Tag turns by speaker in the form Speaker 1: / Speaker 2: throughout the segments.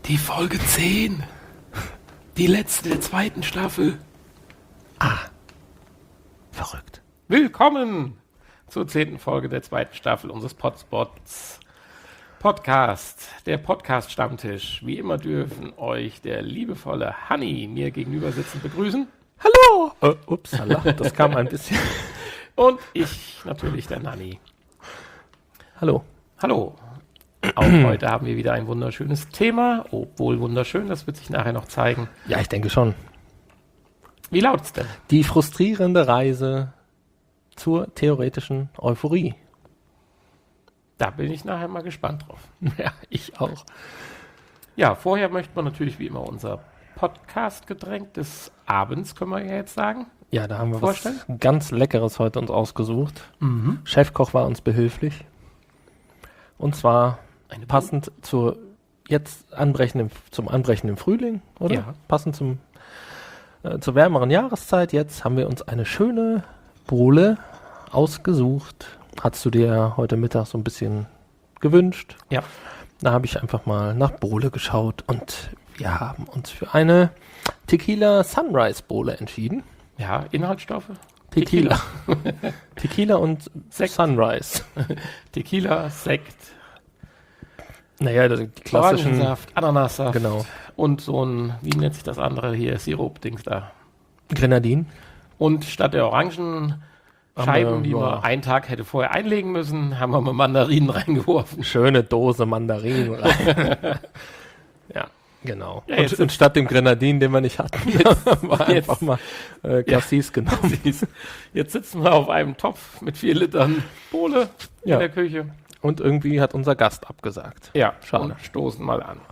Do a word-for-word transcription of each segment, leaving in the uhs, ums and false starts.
Speaker 1: Die Folge zehn. Die letzte der zweiten Staffel.
Speaker 2: Ah. Verrückt.
Speaker 1: Willkommen zur zehnten Folge der zweiten Staffel unseres Podspots Podcast. Der Podcast-Stammtisch. Wie immer dürfen euch der liebevolle Hanni mir gegenüber sitzen begrüßen.
Speaker 2: Hallo! Uh, upsala, das kam ein bisschen.
Speaker 1: Und ich natürlich, der Nanni.
Speaker 2: Hallo.
Speaker 1: Hallo. Auch heute haben wir wieder ein wunderschönes Thema. Obwohl wunderschön, das wird sich nachher noch zeigen.
Speaker 2: Ja, ich denke schon.
Speaker 1: Wie laut's denn?
Speaker 2: Die frustrierende Reise zur theoretischen Euphorie.
Speaker 1: Da bin ich nachher mal gespannt drauf.
Speaker 2: Ja, ich auch.
Speaker 1: Ja, vorher möchte man natürlich wie immer unser Podcast-Getränk des Abends, können wir ja jetzt sagen.
Speaker 2: Ja, da haben wir
Speaker 1: Vorstellen?
Speaker 2: was ganz Leckeres heute uns ausgesucht.
Speaker 1: Mhm.
Speaker 2: Chefkoch war uns behilflich. Und zwar
Speaker 1: Eine
Speaker 2: passend zur jetzt anbrechenden, zum anbrechenden Frühling, oder?
Speaker 1: Ja.
Speaker 2: Passend zum, äh, zur wärmeren Jahreszeit. Jetzt haben wir uns eine schöne Bowle ausgesucht. Hast du dir heute Mittag so ein bisschen gewünscht?
Speaker 1: Ja.
Speaker 2: Da habe ich einfach mal nach Bowle geschaut und wir haben uns für eine Tequila Sunrise Bowle entschieden.
Speaker 1: Ja, Inhaltsstoffe?
Speaker 2: Tequila. Tequila und
Speaker 1: Sekt.
Speaker 2: Sunrise.
Speaker 1: Tequila, Sekt,
Speaker 2: Naja, die klassischen.
Speaker 1: Orangensaft, Ananassaft.
Speaker 2: Genau.
Speaker 1: Und so ein, wie nennt sich das andere hier, Sirup-Dings da.
Speaker 2: Grenadin.
Speaker 1: Und statt der Orangenscheiben,
Speaker 2: Haben wir,
Speaker 1: die
Speaker 2: ja.
Speaker 1: man einen Tag hätte vorher einlegen müssen, haben wir mal Mandarinen reingeworfen.
Speaker 2: Schöne Dose Mandarinen rein. Ja, genau.
Speaker 1: Ja,
Speaker 2: und,
Speaker 1: jetzt-
Speaker 2: und statt dem Grenadin, den wir nicht hatten, haben wir
Speaker 1: jetzt-
Speaker 2: einfach mal äh, Cassis genommen.
Speaker 1: Siehst, jetzt sitzen wir auf einem Topf mit vier Litern Bohle
Speaker 2: Ja.
Speaker 1: in der Küche.
Speaker 2: Und irgendwie hat unser Gast abgesagt.
Speaker 1: Ja,
Speaker 2: Schade.
Speaker 1: und stoßen mal an.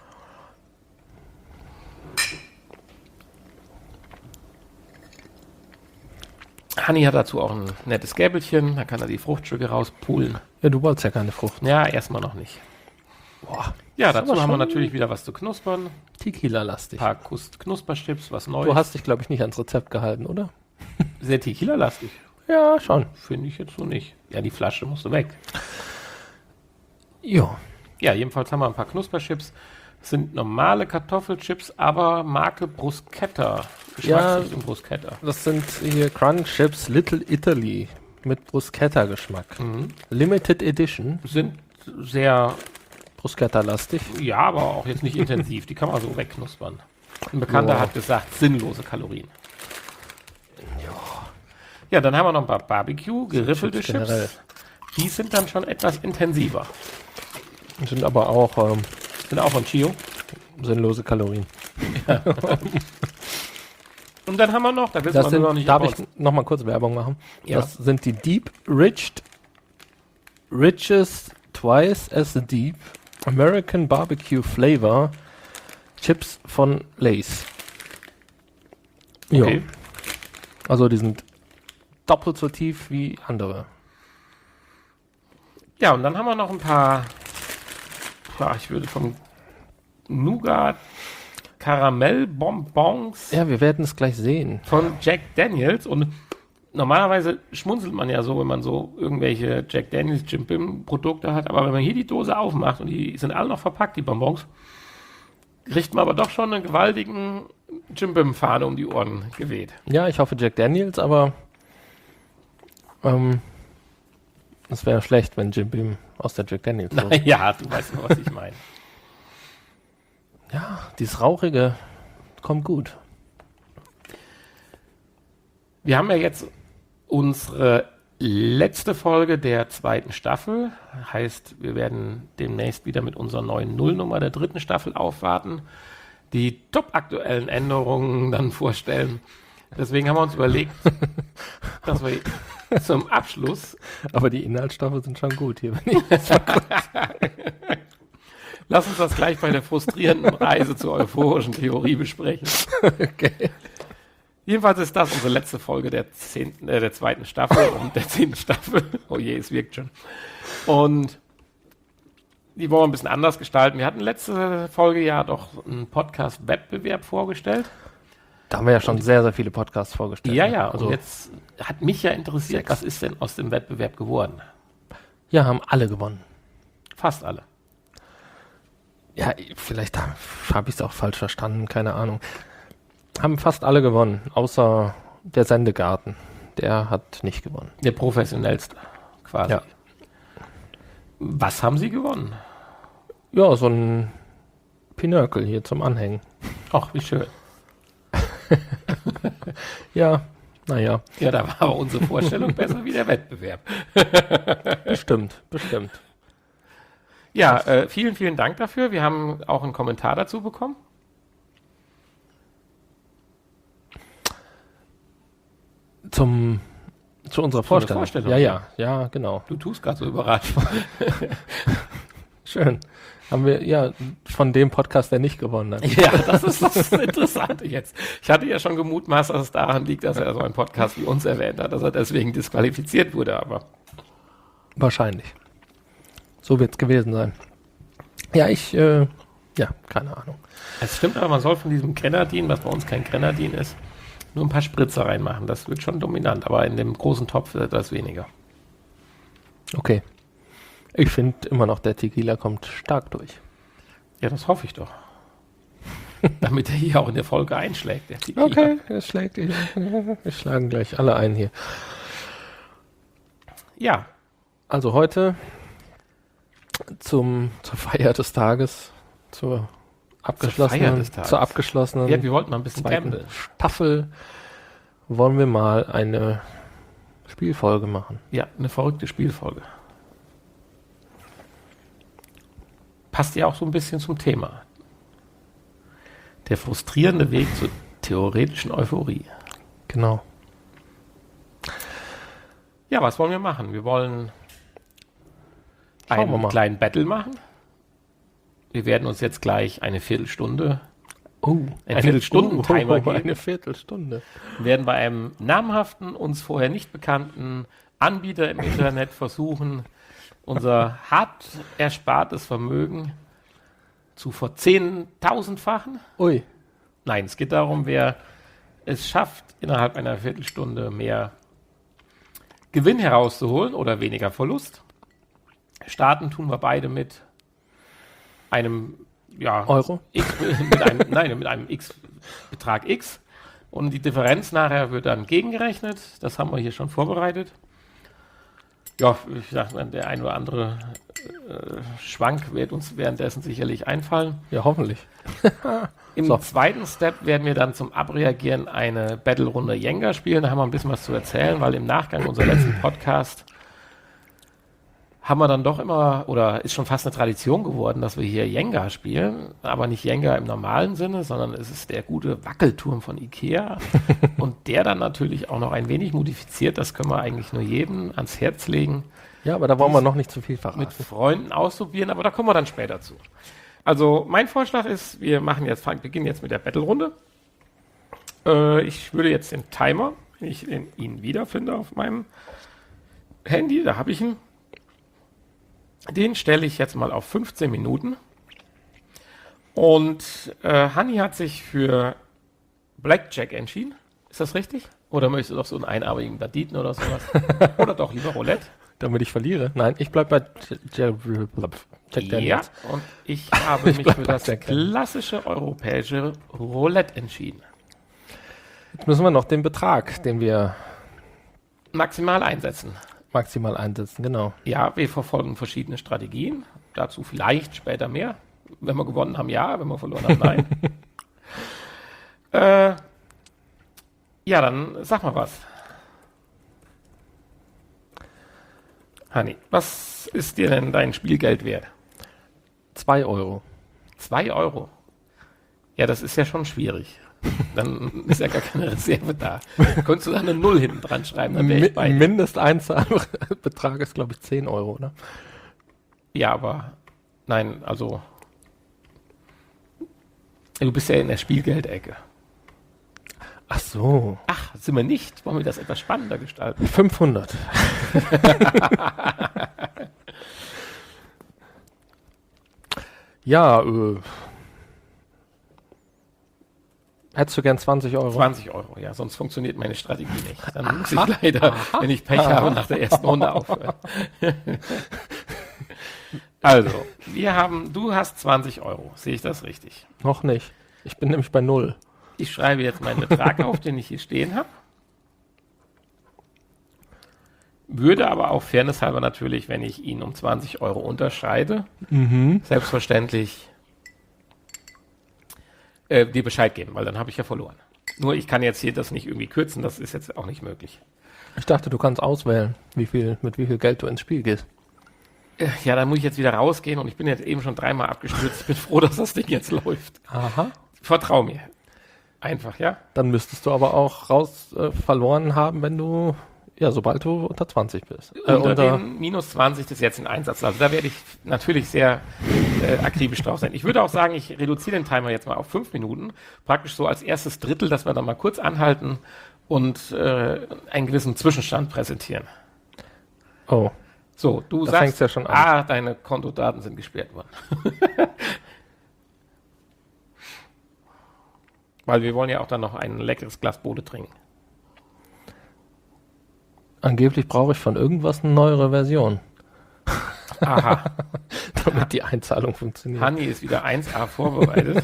Speaker 1: Hanni hat dazu auch ein nettes Gäbelchen, da kann er die Fruchtstücke rauspulen.
Speaker 2: Ja, du wolltest ja keine Frucht.
Speaker 1: Ja, erstmal noch nicht.
Speaker 2: Boah,
Speaker 1: Ja,
Speaker 2: Das ist
Speaker 1: dazu
Speaker 2: aber
Speaker 1: haben wir
Speaker 2: schon-
Speaker 1: natürlich wieder was zu knuspern. Ein
Speaker 2: Tequila-lastig.
Speaker 1: paar Kus- Knusperchips, was Neues.
Speaker 2: Du hast dich, glaube ich, nicht ans Rezept gehalten, oder?
Speaker 1: Sehr Tequila-lastig.
Speaker 2: Ja, schon.
Speaker 1: Finde ich jetzt so nicht. Ja, die Flasche musste weg.
Speaker 2: Ja.
Speaker 1: Ja, jedenfalls haben wir ein paar Knusperchips. Das sind normale Kartoffelchips, aber Marke Bruschetta. Geschmacksrichtung Bruschetta.
Speaker 2: Das sind hier Crunch Chips Little Italy mit Bruschetta-Geschmack.
Speaker 1: Mhm.
Speaker 2: Limited Edition.
Speaker 1: Sind sehr,
Speaker 2: Bruschetta-lastig.
Speaker 1: ja, aber auch jetzt nicht intensiv. Die kann man so wegknuspern. Ein Bekannter
Speaker 2: Ja.
Speaker 1: hat gesagt, sinnlose Kalorien. Ja, dann haben wir noch ein paar Barbecue, geriffelte
Speaker 2: Chips generell.
Speaker 1: Chips. Die sind dann schon etwas intensiver.
Speaker 2: Sind aber auch ähm,
Speaker 1: Sind auch von Chio.
Speaker 2: sinnlose Kalorien.
Speaker 1: Und dann haben wir noch, da wissen
Speaker 2: Das
Speaker 1: wir
Speaker 2: sind,
Speaker 1: nur noch nicht,
Speaker 2: darf
Speaker 1: ob
Speaker 2: ich
Speaker 1: wir uns-
Speaker 2: noch mal kurz Werbung machen?
Speaker 1: Ja.
Speaker 2: Das sind die Deep Riched, Richest Twice as Deep American Barbecue Flavor Chips von Lay's. Ja.
Speaker 1: Okay.
Speaker 2: Also die sind doppelt so tief wie andere.
Speaker 1: Ja, und dann haben wir noch ein paar, ja, ich würde vom Nougat Karamellbonbons
Speaker 2: Ja, wir werden es gleich sehen.
Speaker 1: von Jack Daniels. Und normalerweise schmunzelt man ja so, wenn man so irgendwelche Jack Daniels Jim Beam Produkte hat. Aber wenn man hier die Dose aufmacht und die sind alle noch verpackt, die Bonbons, kriegt man aber doch schon einen gewaltigen Jim Beam Fahne um die Ohren geweht.
Speaker 2: Ja, ich hoffe Jack Daniels, aber ähm, es wäre schlecht, wenn Jim Beam aus der Jack Daniels Dose.
Speaker 1: Ja, du weißt noch, was ich meine.
Speaker 2: Ja, dieses Rauchige kommt gut.
Speaker 1: Wir haben ja jetzt unsere letzte Folge der zweiten Staffel. Heißt, wir werden demnächst wieder mit unserer neuen Nullnummer der dritten Staffel aufwarten, die top-aktuellen Änderungen dann vorstellen. Deswegen haben wir uns überlegt, dass wir zum Abschluss,
Speaker 2: Aber die Inhaltsstoffe sind schon gut hier. Wenn ich
Speaker 1: lass uns das gleich bei der frustrierenden Reise zur euphorischen Theorie besprechen.
Speaker 2: okay.
Speaker 1: Jedenfalls ist das unsere letzte Folge der, zehnten, äh, der zweiten Staffel und der zehnten Staffel. Oh je, es wirkt schon. Und die wollen wir ein bisschen anders gestalten. Wir hatten letzte Folge ja doch einen Podcast-Wettbewerb vorgestellt.
Speaker 2: Da haben wir ja schon sehr, sehr viele Podcasts vorgestellt.
Speaker 1: Ja,
Speaker 2: ne?
Speaker 1: ja.
Speaker 2: Also,
Speaker 1: Und jetzt hat mich ja interessiert, was ist denn aus dem Wettbewerb geworden?
Speaker 2: ja, haben alle gewonnen.
Speaker 1: Fast alle.
Speaker 2: Ja, vielleicht habe ich es auch falsch verstanden, keine Ahnung. Haben fast alle gewonnen, außer der Sendegarten. Der hat nicht gewonnen.
Speaker 1: Der professionellste, quasi.
Speaker 2: Ja.
Speaker 1: Was haben Sie gewonnen?
Speaker 2: Ja, so ein Pinökel hier zum Anhängen.
Speaker 1: Ach, wie schön.
Speaker 2: Ja, naja.
Speaker 1: Ja, da war aber unsere Vorstellung besser wie der Wettbewerb.
Speaker 2: Bestimmt, bestimmt.
Speaker 1: Ja, äh, vielen, vielen Dank dafür. Wir haben auch einen Kommentar dazu bekommen.
Speaker 2: Zum, zu unserer Vorstellung.
Speaker 1: Vorstellung.
Speaker 2: Ja, ja, ja, genau.
Speaker 1: Du tust gerade so überrascht.
Speaker 2: Schön. Haben wir, ja, von dem Podcast, der nicht gewonnen hat.
Speaker 1: Ja, das ist das Interessante jetzt. Ich hatte ja schon gemutmaßt, dass es daran liegt, dass er so einen Podcast wie uns erwähnt hat, dass er deswegen disqualifiziert wurde, aber.
Speaker 2: Wahrscheinlich. So wird es gewesen sein. Ja, ich, äh, ja, keine Ahnung.
Speaker 1: Es stimmt, aber man soll von diesem Grenadin, was bei uns kein Grenadin ist, nur ein paar Spritzer reinmachen. Das wird schon dominant, aber in dem großen Topf etwas weniger.
Speaker 2: Okay. Ich finde immer noch, der Tequila kommt stark durch.
Speaker 1: Ja, das hoffe ich doch. Damit er hier auch in der Folge einschlägt, der Tequila.
Speaker 2: Okay, es schlägt. Wir schlagen gleich alle ein hier.
Speaker 1: Ja.
Speaker 2: Also heute zum, zur Feier des Tages, zur abgeschlossenen,
Speaker 1: Zur Feier des Tages.
Speaker 2: zur abgeschlossenen
Speaker 1: Ja, wir wollten mal ein bisschen
Speaker 2: zweiten
Speaker 1: gambeln.
Speaker 2: Staffel wollen wir mal eine Spielfolge machen.
Speaker 1: Ja, eine verrückte Spielfolge. Passt ja auch so ein bisschen zum Thema. Der frustrierende Weg zur theoretischen Euphorie.
Speaker 2: Genau.
Speaker 1: Ja, was wollen wir machen? Wir wollen
Speaker 2: Schauen wir
Speaker 1: einen
Speaker 2: mal.
Speaker 1: kleinen Battle machen. Wir werden uns jetzt gleich eine Viertelstunde,
Speaker 2: Oh,
Speaker 1: Ein Viertelstunden-Timer
Speaker 2: oh,
Speaker 1: geben.
Speaker 2: eine Viertelstunde.
Speaker 1: werden bei einem namhaften, uns vorher nicht bekannten Anbieter im Internet versuchen, unser hart erspartes Vermögen zu verzehntausendfachen.
Speaker 2: Ui.
Speaker 1: Nein, es geht darum, wer es schafft, innerhalb einer Viertelstunde mehr Gewinn herauszuholen oder weniger Verlust. Starten tun wir beide mit einem ja,
Speaker 2: Euro?
Speaker 1: X, mit einem, nein, mit einem X, Betrag X. Und die Differenz nachher wird dann gegengerechnet. Das haben wir hier schon vorbereitet. Ja, ich sag mal, der ein oder andere äh, Schwank wird uns währenddessen sicherlich einfallen.
Speaker 2: Ja, hoffentlich.
Speaker 1: Im
Speaker 2: So.
Speaker 1: zweiten Step werden wir dann zum Abreagieren eine Battle-Runde Jenga spielen. Da haben wir ein bisschen was zu erzählen, weil im Nachgang unserer letzten Podcast haben wir dann doch immer, oder ist schon fast eine Tradition geworden, dass wir hier Jenga spielen, aber nicht Jenga im normalen Sinne, sondern es ist der gute Wackelturm von Ikea und der dann natürlich auch noch ein wenig modifiziert. Das können wir eigentlich nur jedem ans Herz legen,
Speaker 2: Ja, aber da wollen wir noch nicht zu viel
Speaker 1: mit
Speaker 2: verraten.
Speaker 1: Freunden ausprobieren, aber da kommen wir dann später zu. Also mein Vorschlag ist, wir machen jetzt, beginnen jetzt mit der Battle-Runde. Äh, ich würde jetzt den Timer, wenn ich den, ihn wiederfinde auf meinem Handy, da habe ich ihn. Den stelle ich jetzt mal auf fünfzehn Minuten. Und äh, Hanni hat sich für Blackjack entschieden. Ist das richtig? Oder möchtest du doch so einen einarmigen Banditen oder sowas? Oder doch lieber Roulette?
Speaker 2: Damit ich verliere? Nein, ich bleib bei J- J- Jack
Speaker 1: Ja,
Speaker 2: Daniels.
Speaker 1: und ich habe
Speaker 2: Ich
Speaker 1: mich
Speaker 2: bleib
Speaker 1: für
Speaker 2: bei
Speaker 1: das
Speaker 2: Jack Daniels.
Speaker 1: klassische europäische Roulette entschieden.
Speaker 2: Jetzt müssen wir noch den Betrag, den wir
Speaker 1: Maximal einsetzen.
Speaker 2: maximal einsetzen, genau.
Speaker 1: Ja, wir verfolgen verschiedene Strategien. Dazu vielleicht später mehr. Wenn wir gewonnen haben, ja. Wenn wir verloren haben, nein. äh, ja, dann sag mal was. Hanni, was ist dir denn dein Spielgeld wert?
Speaker 2: Zwei Euro.
Speaker 1: Zwei Euro. Ja, das ist ja schon schwierig. Dann ist ja gar keine Reserve da. Könntest du da eine Null hinten dran schreiben, dann wäre ich bei
Speaker 2: Mi-
Speaker 1: dir.
Speaker 2: Mindesteinzahlbetrag ist, glaube ich, zehn Euro, ne?
Speaker 1: Ja, aber nein, also du bist ja in der Spielgeldecke.
Speaker 2: Ach so.
Speaker 1: Ach, sind wir nicht? Wollen wir das etwas spannender gestalten?
Speaker 2: fünfhundert. Ja, äh. Hättest du gern zwanzig Euro?
Speaker 1: zwanzig Euro, ja, sonst funktioniert meine Strategie nicht. Dann muss ich leider, wenn ich Pech habe, nach der ersten Runde aufhören. Also, wir haben, du hast zwanzig Euro. Sehe ich das richtig?
Speaker 2: Noch nicht. Ich bin nämlich bei null.
Speaker 1: Ich schreibe jetzt meinen Betrag auf, den ich hier stehen habe. Würde aber auch fairnesshalber natürlich, wenn ich ihn um zwanzig Euro unterscheide,
Speaker 2: Mhm.
Speaker 1: selbstverständlich äh, dir Bescheid geben, weil dann habe ich ja verloren. Nur ich kann jetzt hier das nicht irgendwie kürzen, das ist jetzt auch nicht möglich.
Speaker 2: Ich dachte, du kannst auswählen, wie viel, mit wie viel Geld du ins Spiel gehst.
Speaker 1: Äh, Ja, dann muss ich jetzt wieder rausgehen und ich bin jetzt eben schon dreimal abgestürzt. Ich bin froh, dass das Ding jetzt läuft.
Speaker 2: Aha.
Speaker 1: Vertrau mir. Einfach, ja?
Speaker 2: Dann müsstest du aber auch raus äh, verloren haben, wenn du, ja, sobald du unter zwanzig bist. Äh,
Speaker 1: unter,
Speaker 2: unter
Speaker 1: den minus zwanzig des jetzt in Einsatz. Also da werde ich natürlich sehr äh, akribisch drauf sein. Ich würde auch sagen, ich reduziere den Timer jetzt mal auf fünf Minuten. Praktisch so als erstes Drittel, dass wir dann mal kurz anhalten und äh, einen gewissen Zwischenstand präsentieren.
Speaker 2: Oh,
Speaker 1: So, du
Speaker 2: Da
Speaker 1: sagst,
Speaker 2: fängt's ja schon an.
Speaker 1: ah, deine Kontodaten sind gesperrt worden. Weil wir wollen ja auch dann noch ein leckeres Glas Bode trinken.
Speaker 2: angeblich brauche ich von irgendwas eine neuere Version,
Speaker 1: Aha,
Speaker 2: damit die Einzahlung funktioniert.
Speaker 1: Hanni ist wieder eins A vorbereitet.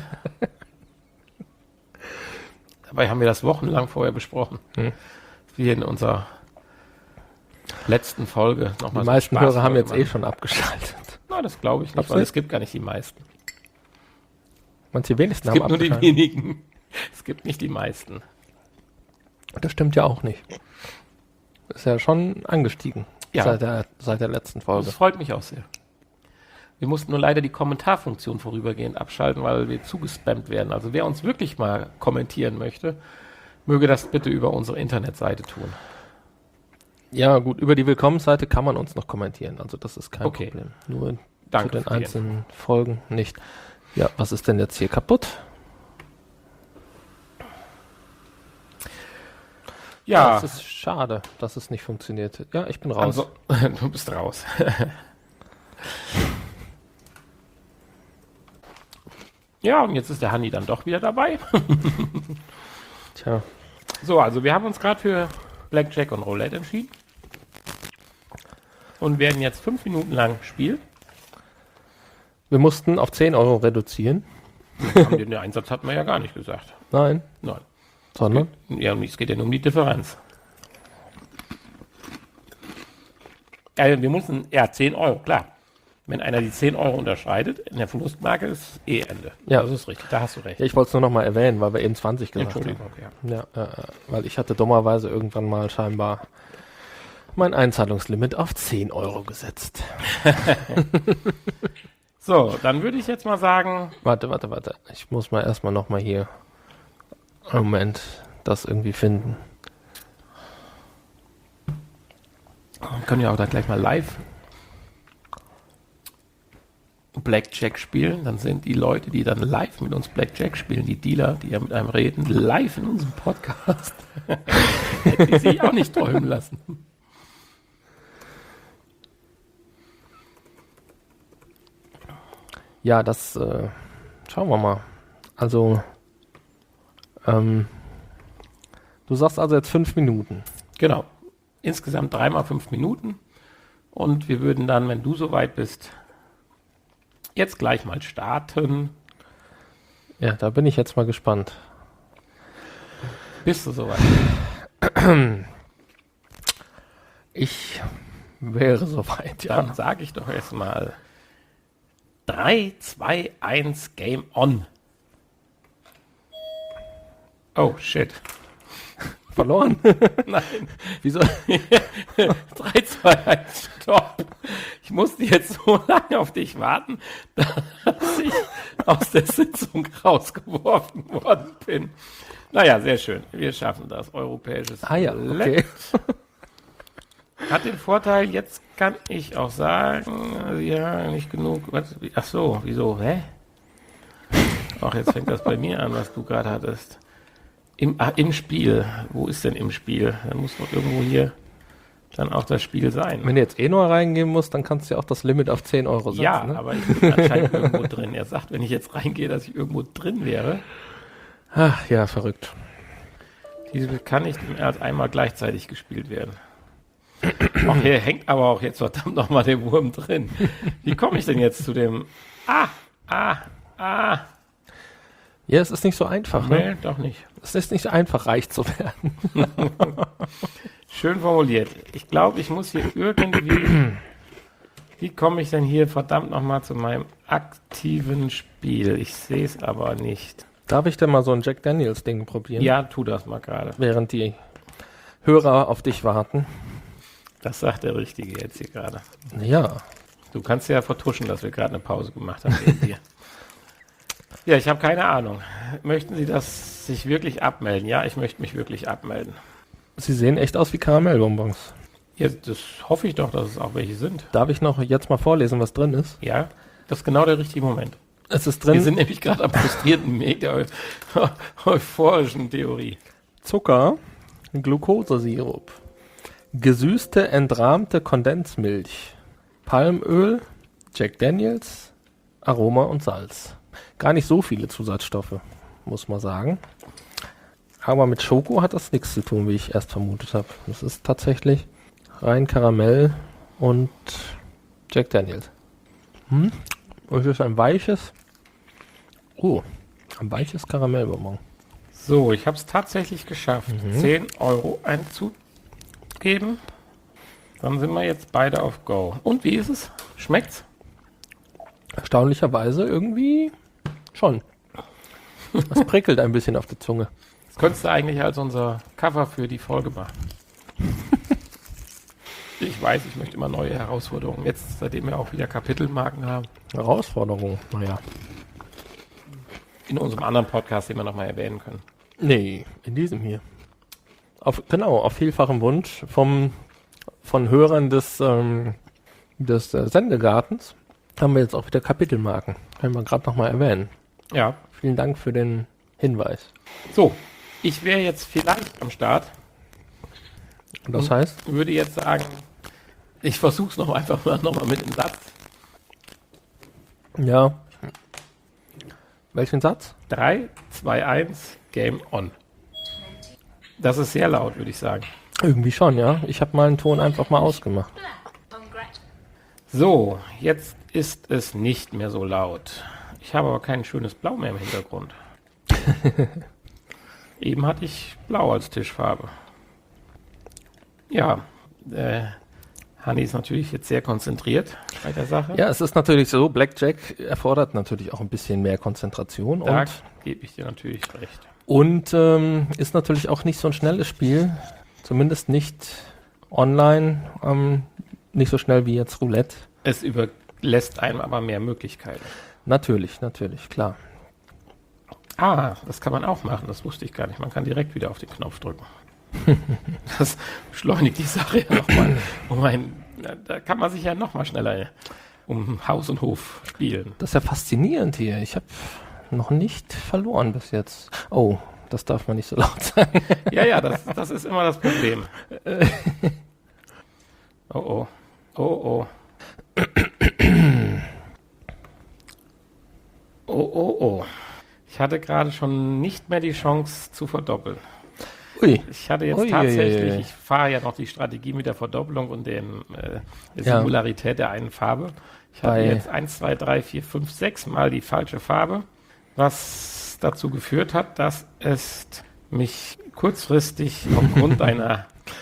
Speaker 1: Dabei haben wir das wochenlang vorher besprochen.
Speaker 2: Hm.
Speaker 1: Wir in unserer letzten Folge
Speaker 2: Die
Speaker 1: nochmal
Speaker 2: meisten Hörer haben jetzt eh schon abgeschaltet.
Speaker 1: Nein, das glaube ich nicht,
Speaker 2: Glaubst
Speaker 1: weil
Speaker 2: du?
Speaker 1: es gibt gar nicht die meisten.
Speaker 2: Manche wenigsten
Speaker 1: Es
Speaker 2: haben
Speaker 1: gibt nur die
Speaker 2: abgeschaltet.
Speaker 1: wenigen. Es gibt nicht die meisten.
Speaker 2: Das stimmt ja auch nicht. Ist ja schon angestiegen
Speaker 1: Ja.
Speaker 2: seit, der, seit der letzten Folge.
Speaker 1: Das freut mich auch sehr. Wir mussten nur leider die Kommentarfunktion vorübergehend abschalten, weil wir zugespammt werden. Also wer uns wirklich mal kommentieren möchte, möge das bitte über unsere Internetseite tun.
Speaker 2: Ja, gut, über die Willkommensseite kann man uns noch kommentieren. Also das ist kein
Speaker 1: Okay.
Speaker 2: Problem. Nur
Speaker 1: Danke
Speaker 2: zu den
Speaker 1: für die
Speaker 2: einzelnen Folgen nicht. Ja, was ist denn jetzt hier kaputt?
Speaker 1: Ja,
Speaker 2: Es ist schade, dass es nicht funktioniert. Ja, ich bin raus.
Speaker 1: also, du bist raus. Ja, und jetzt ist der Hanni dann doch wieder dabei.
Speaker 2: Tja,
Speaker 1: So, also wir haben uns gerade für Blackjack und Roulette entschieden. Und werden jetzt fünf Minuten lang spielen.
Speaker 2: wir mussten auf zehn Euro reduzieren.
Speaker 1: Haben den Einsatz hatten wir ja gar nicht gesagt.
Speaker 2: Nein,
Speaker 1: Nein.
Speaker 2: sondern
Speaker 1: Ja, und es geht ja nur um die Differenz. Also wir mussten, ja, zehn Euro, klar. Wenn einer die zehn Euro unterscheidet, in der Verlustmarke ist eh Ende.
Speaker 2: Ja.
Speaker 1: Das ist richtig, da hast du recht.
Speaker 2: ja, ich wollte es nur noch mal erwähnen, weil wir eben zwanzig gesagt haben.
Speaker 1: Entschuldigung, ja.
Speaker 2: Ja, äh, weil ich hatte dummerweise irgendwann mal scheinbar mein Einzahlungslimit auf zehn Euro gesetzt.
Speaker 1: So, dann würde ich jetzt mal sagen,
Speaker 2: Warte, warte, warte. Ich muss mal erstmal noch mal hier Moment das irgendwie finden.
Speaker 1: wir können ja auch da gleich mal live Blackjack spielen. Dann sind die Leute, die dann live mit uns Blackjack spielen, die Dealer, die ja mit einem reden, live in unserem Podcast. Hätten die sich auch nicht träumen lassen.
Speaker 2: Ja, das äh, schauen wir mal. Also, ähm, du sagst also jetzt fünf Minuten.
Speaker 1: Genau. Insgesamt dreimal fünf Minuten. Und wir würden dann, wenn du soweit bist, jetzt gleich mal starten.
Speaker 2: Ja, da bin ich jetzt mal gespannt.
Speaker 1: Bist du soweit?
Speaker 2: Ich wäre soweit, ja.
Speaker 1: Dann sage ich doch erstmal drei, zwei, eins, Game on. Oh, shit.
Speaker 2: Verloren.
Speaker 1: Nein.
Speaker 2: Wieso?
Speaker 1: drei, zwei, eins, stopp. Ich musste jetzt so lange auf dich warten, dass ich aus der Sitzung rausgeworfen worden bin. Naja, sehr schön. Wir schaffen das. Europäisches
Speaker 2: Ah ja,
Speaker 1: Roulette.
Speaker 2: okay.
Speaker 1: Hat den Vorteil, jetzt kann ich auch sagen, also ja, nicht genug. Was, wie- ach so, wieso? Hä? Ach, jetzt fängt das bei mir an, was du gerade hattest. Im, ah, im Spiel. Wo ist denn im Spiel? Da muss doch irgendwo hier dann auch das Spiel sein.
Speaker 2: Wenn du jetzt eh nur reingehen musst, dann kannst du ja auch das Limit auf zehn Euro setzen.
Speaker 1: Ja,
Speaker 2: ne?
Speaker 1: aber ich bin anscheinend irgendwo drin. Er sagt, wenn ich jetzt reingehe, dass ich irgendwo drin wäre.
Speaker 2: Ach, ja, verrückt.
Speaker 1: Diese kann nicht mehr als einmal gleichzeitig gespielt werden. Ach, hier hängt aber auch jetzt verdammt nochmal der Wurm drin. Wie komme ich denn jetzt zu dem... Ah, ah, ah.
Speaker 2: Ja, es ist nicht so einfach,
Speaker 1: Nee,
Speaker 2: ne?
Speaker 1: doch nicht.
Speaker 2: Es ist nicht so einfach, reich zu werden.
Speaker 1: Schön formuliert. Ich glaube, ich muss hier irgendwie... Wie komme ich denn hier verdammt nochmal zu meinem aktiven Spiel? Ich sehe es aber nicht.
Speaker 2: Darf ich denn mal so ein Jack Daniels Ding probieren?
Speaker 1: Ja, tu das mal gerade.
Speaker 2: Während die Hörer auf dich warten.
Speaker 1: Das sagt der Richtige jetzt hier gerade.
Speaker 2: Ja.
Speaker 1: Du kannst ja vertuschen, dass wir gerade eine Pause gemacht haben wegen dir. Ja, ich habe keine Ahnung. Möchten Sie das sich wirklich abmelden? Ja, ich möchte mich wirklich abmelden.
Speaker 2: Sie sehen echt aus wie Karamellbonbons.
Speaker 1: Ja, das hoffe ich doch, dass es auch welche sind.
Speaker 2: Darf ich noch jetzt mal vorlesen, was drin ist?
Speaker 1: Ja, das ist genau der richtige Moment.
Speaker 2: Es ist drin
Speaker 1: Wir sind nämlich gerade am frustrierten mega eu euphorischen Theorie.
Speaker 2: Zucker, Glukosesirup, gesüßte, entrahmte Kondensmilch, Palmöl, Jack Daniels, Aroma und Salz. Gar nicht so viele Zusatzstoffe, muss man sagen. Aber mit Schoko hat das nichts zu tun, wie ich erst vermutet habe. Das ist tatsächlich rein Karamell und Jack Daniels. Hm? Und es ist ein weiches, oh, ein weiches Karamellbonbon.
Speaker 1: So, ich habe es tatsächlich geschafft,
Speaker 2: Mhm.
Speaker 1: zehn Euro einzugeben. Dann sind wir jetzt beide auf Go. Und wie ist es? Schmeckt's?
Speaker 2: Erstaunlicherweise irgendwie schon. Es prickelt ein bisschen auf der Zunge.
Speaker 1: Das könntest du eigentlich als unser Cover für die Folge machen. Ich weiß, ich möchte immer neue Herausforderungen. Jetzt, seitdem wir auch wieder Kapitelmarken haben.
Speaker 2: Herausforderung, naja.
Speaker 1: In unserem anderen Podcast, den wir nochmal erwähnen können.
Speaker 2: Nee, in diesem hier. Auf, genau, auf vielfachem Wunsch vom, von Hörern des, ähm, des äh, Sendegartens haben wir jetzt auch wieder Kapitelmarken. Können wir gerade nochmal erwähnen.
Speaker 1: Ja.
Speaker 2: Vielen Dank für den Hinweis.
Speaker 1: So, ich wäre jetzt vielleicht am Start.
Speaker 2: Und das
Speaker 1: Und
Speaker 2: heißt?
Speaker 1: würde jetzt sagen, ich versuche es noch einfach mal noch mal mit dem Satz.
Speaker 2: Ja. Welchen Satz?
Speaker 1: drei, zwei, eins, Game on. Das ist sehr laut, würde ich sagen.
Speaker 2: Irgendwie schon, ja. Ich habe mal einen Ton einfach mal ausgemacht.
Speaker 1: So, jetzt ist es nicht mehr so laut. Ich habe aber kein schönes Blau mehr im Hintergrund. Eben hatte ich Blau als Tischfarbe. Ja, äh, Hanni ist natürlich jetzt sehr konzentriert bei der Sache.
Speaker 2: Ja, es ist natürlich so, Blackjack erfordert natürlich auch ein bisschen mehr Konzentration
Speaker 1: Da
Speaker 2: und,
Speaker 1: gebe ich dir natürlich recht.
Speaker 2: und ähm, ist natürlich auch nicht so ein schnelles Spiel, zumindest nicht online, ähm, nicht so schnell wie jetzt Roulette.
Speaker 1: Es überlässt einem aber mehr Möglichkeiten.
Speaker 2: Natürlich, natürlich, klar.
Speaker 1: Ah, das kann man auch machen, das wusste ich gar nicht. Man kann direkt wieder auf den Knopf drücken. Das beschleunigt die Sache ja nochmal. Um ein, da kann man sich ja nochmal schneller um Haus und Hof spielen.
Speaker 2: Das ist ja faszinierend hier. Ich habe noch nicht verloren bis jetzt. Oh, das darf man nicht so laut sagen.
Speaker 1: Ja, ja, das, das ist immer das Problem. Oh, oh. Oh, oh. Oh, oh, oh. Ich hatte gerade schon nicht mehr die Chance zu verdoppeln.
Speaker 2: Ui.
Speaker 1: Ich hatte jetzt
Speaker 2: Ui,
Speaker 1: tatsächlich,
Speaker 2: ui, ui.
Speaker 1: ich fahre ja noch die Strategie mit der Verdoppelung und dem, äh, der
Speaker 2: Ja.
Speaker 1: Singularität der einen Farbe. Ich habe
Speaker 2: Bei-
Speaker 1: jetzt eins, zwei, drei, vier, fünf, sechs Mal die falsche Farbe, was dazu geführt hat, dass es mich kurzfristig aufgrund einer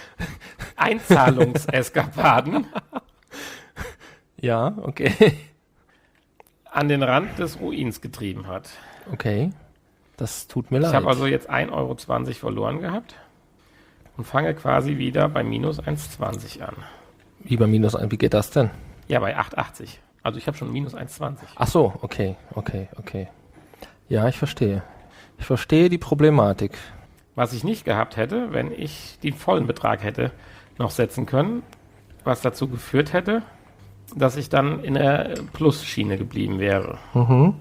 Speaker 1: Einzahlungseskapaden
Speaker 2: Ja, okay.
Speaker 1: an den Rand des Ruins getrieben hat.
Speaker 2: Okay. Das tut mir leid.
Speaker 1: Ich habe also jetzt ein Euro zwanzig verloren gehabt und fange quasi wieder bei minus eins zwanzig an.
Speaker 2: Lieber minus ein, wie geht das denn?
Speaker 1: Ja, bei acht achtzig. Also ich habe schon minus eins zwanzig.
Speaker 2: Ach so, okay, okay, okay. Ja, ich verstehe. Ich verstehe die Problematik.
Speaker 1: Was ich nicht gehabt hätte, wenn ich den vollen Betrag hätte noch setzen können, was dazu geführt hätte, dass ich dann in der Plus-Schiene geblieben wäre.
Speaker 2: Mhm.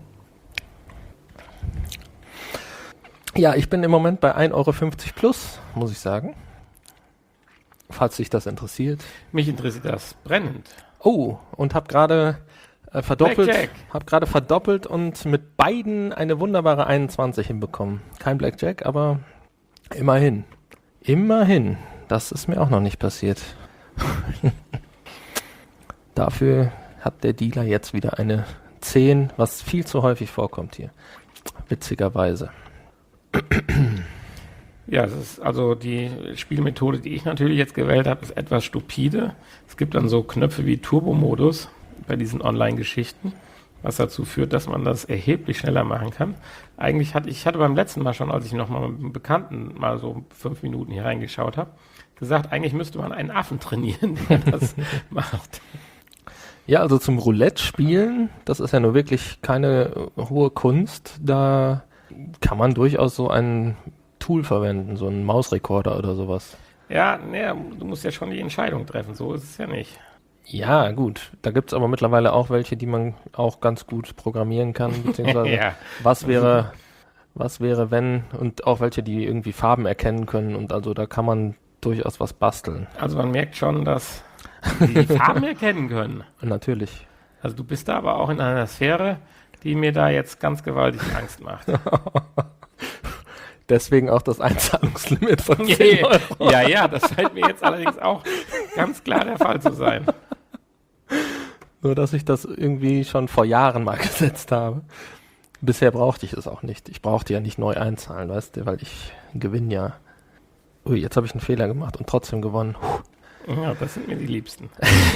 Speaker 2: Ja, ich bin im Moment bei ein Euro fünfzig plus, muss ich sagen. Falls sich das interessiert.
Speaker 1: Mich interessiert das brennend.
Speaker 2: Oh, und habe gerade äh, verdoppelt,
Speaker 1: Blackjack.
Speaker 2: habe gerade verdoppelt und mit beiden eine wunderbare einundzwanzig hinbekommen. Kein Blackjack, aber immerhin. Immerhin. Das ist mir auch noch nicht passiert. Dafür hat der Dealer jetzt wieder eine zehn, was viel zu häufig vorkommt hier. Witzigerweise.
Speaker 1: Ja, das ist also die Spielmethode, die ich natürlich jetzt gewählt habe, ist etwas stupide. Es gibt dann so Knöpfe wie Turbo-Modus bei diesen Online-Geschichten, was dazu führt, dass man das erheblich schneller machen kann. Eigentlich hatte ich hatte beim letzten Mal schon, als ich noch mal mit einem Bekannten mal so fünf Minuten hier reingeschaut habe, gesagt, eigentlich müsste man einen Affen trainieren, der das macht.
Speaker 2: Ja, also zum Roulette-Spielen, das ist ja nur wirklich keine äh, hohe Kunst. Da kann man durchaus so ein Tool verwenden, so einen Mausrekorder oder sowas.
Speaker 1: Ja, nee, du musst ja schon die Entscheidung treffen, so ist es ja nicht.
Speaker 2: Ja, gut. Da gibt's aber mittlerweile auch welche, die man auch ganz gut programmieren kann, beziehungsweise
Speaker 1: Ja.
Speaker 2: was wäre, was wäre, wenn, und auch welche, die irgendwie Farben erkennen können, und also da kann man durchaus was basteln.
Speaker 1: Also man merkt schon, dass die die Farben erkennen können.
Speaker 2: Natürlich.
Speaker 1: Also du bist da aber auch in einer Sphäre, die mir da jetzt ganz gewaltig Angst macht.
Speaker 2: Deswegen auch das Einzahlungslimit von zehn Euro.
Speaker 1: Ja, ja, das scheint mir jetzt allerdings auch ganz klar der Fall zu sein.
Speaker 2: Nur, dass ich das irgendwie schon vor Jahren mal gesetzt habe. Bisher brauchte ich es auch nicht. Ich brauchte ja nicht neu einzahlen, weißt du, weil ich gewinne ja. Ui, jetzt habe ich einen Fehler gemacht und trotzdem gewonnen. Puh.
Speaker 1: Ja, das sind mir die Liebsten.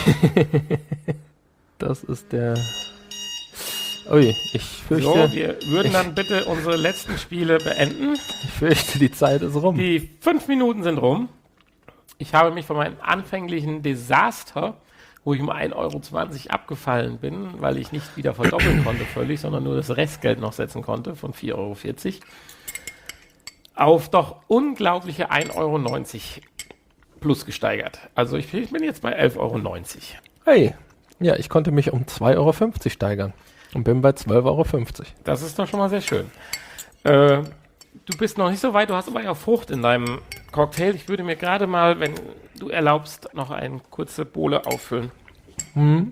Speaker 2: Das ist der... Ui, ich fürchte...
Speaker 1: So, wir würden dann bitte unsere letzten Spiele beenden.
Speaker 2: Ich fürchte, die Zeit ist rum.
Speaker 1: Die fünf Minuten sind rum. Ich habe mich von meinem anfänglichen Desaster, wo ich um ein Euro zwanzig abgefallen bin, weil ich nicht wieder verdoppeln konnte völlig, sondern nur das Restgeld noch setzen konnte von vier Euro vierzig, auf doch unglaubliche ein Euro neunzig plus gesteigert. Also ich, ich bin jetzt bei elf Euro neunzig.
Speaker 2: Hey, ja, ich konnte mich um zwei Euro fünfzig steigern und bin bei zwölf Euro fünfzig.
Speaker 1: Das ist doch schon mal sehr schön. Äh, du bist noch nicht so weit, du hast aber ja Frucht in deinem Cocktail. Ich würde mir gerade mal, wenn du erlaubst, noch eine kurze Bowle auffüllen.
Speaker 2: Hm.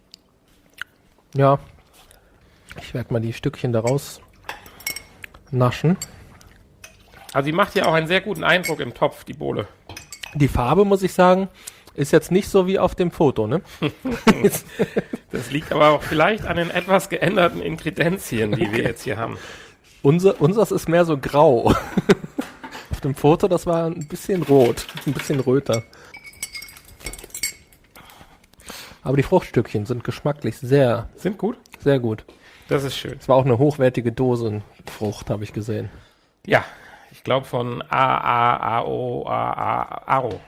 Speaker 2: Ja, ich werde mal die Stückchen daraus naschen.
Speaker 1: Also die macht ja auch einen sehr guten Eindruck im Topf, die Bowle.
Speaker 2: Die Farbe, muss ich sagen, ist jetzt nicht so wie auf dem Foto, ne?
Speaker 1: Das liegt aber auch vielleicht an den etwas geänderten Inkredenzien, die wir jetzt hier haben.
Speaker 2: Unser, unseres ist mehr so grau. Auf dem Foto, das war ein bisschen rot, ein bisschen röter. Aber die Fruchtstückchen sind geschmacklich sehr,
Speaker 1: Sind gut?
Speaker 2: sehr gut.
Speaker 1: Das ist schön.
Speaker 2: Es war auch eine hochwertige Dosenfrucht, habe ich gesehen.
Speaker 1: Ja, ich glaube von A A A O A A Aro.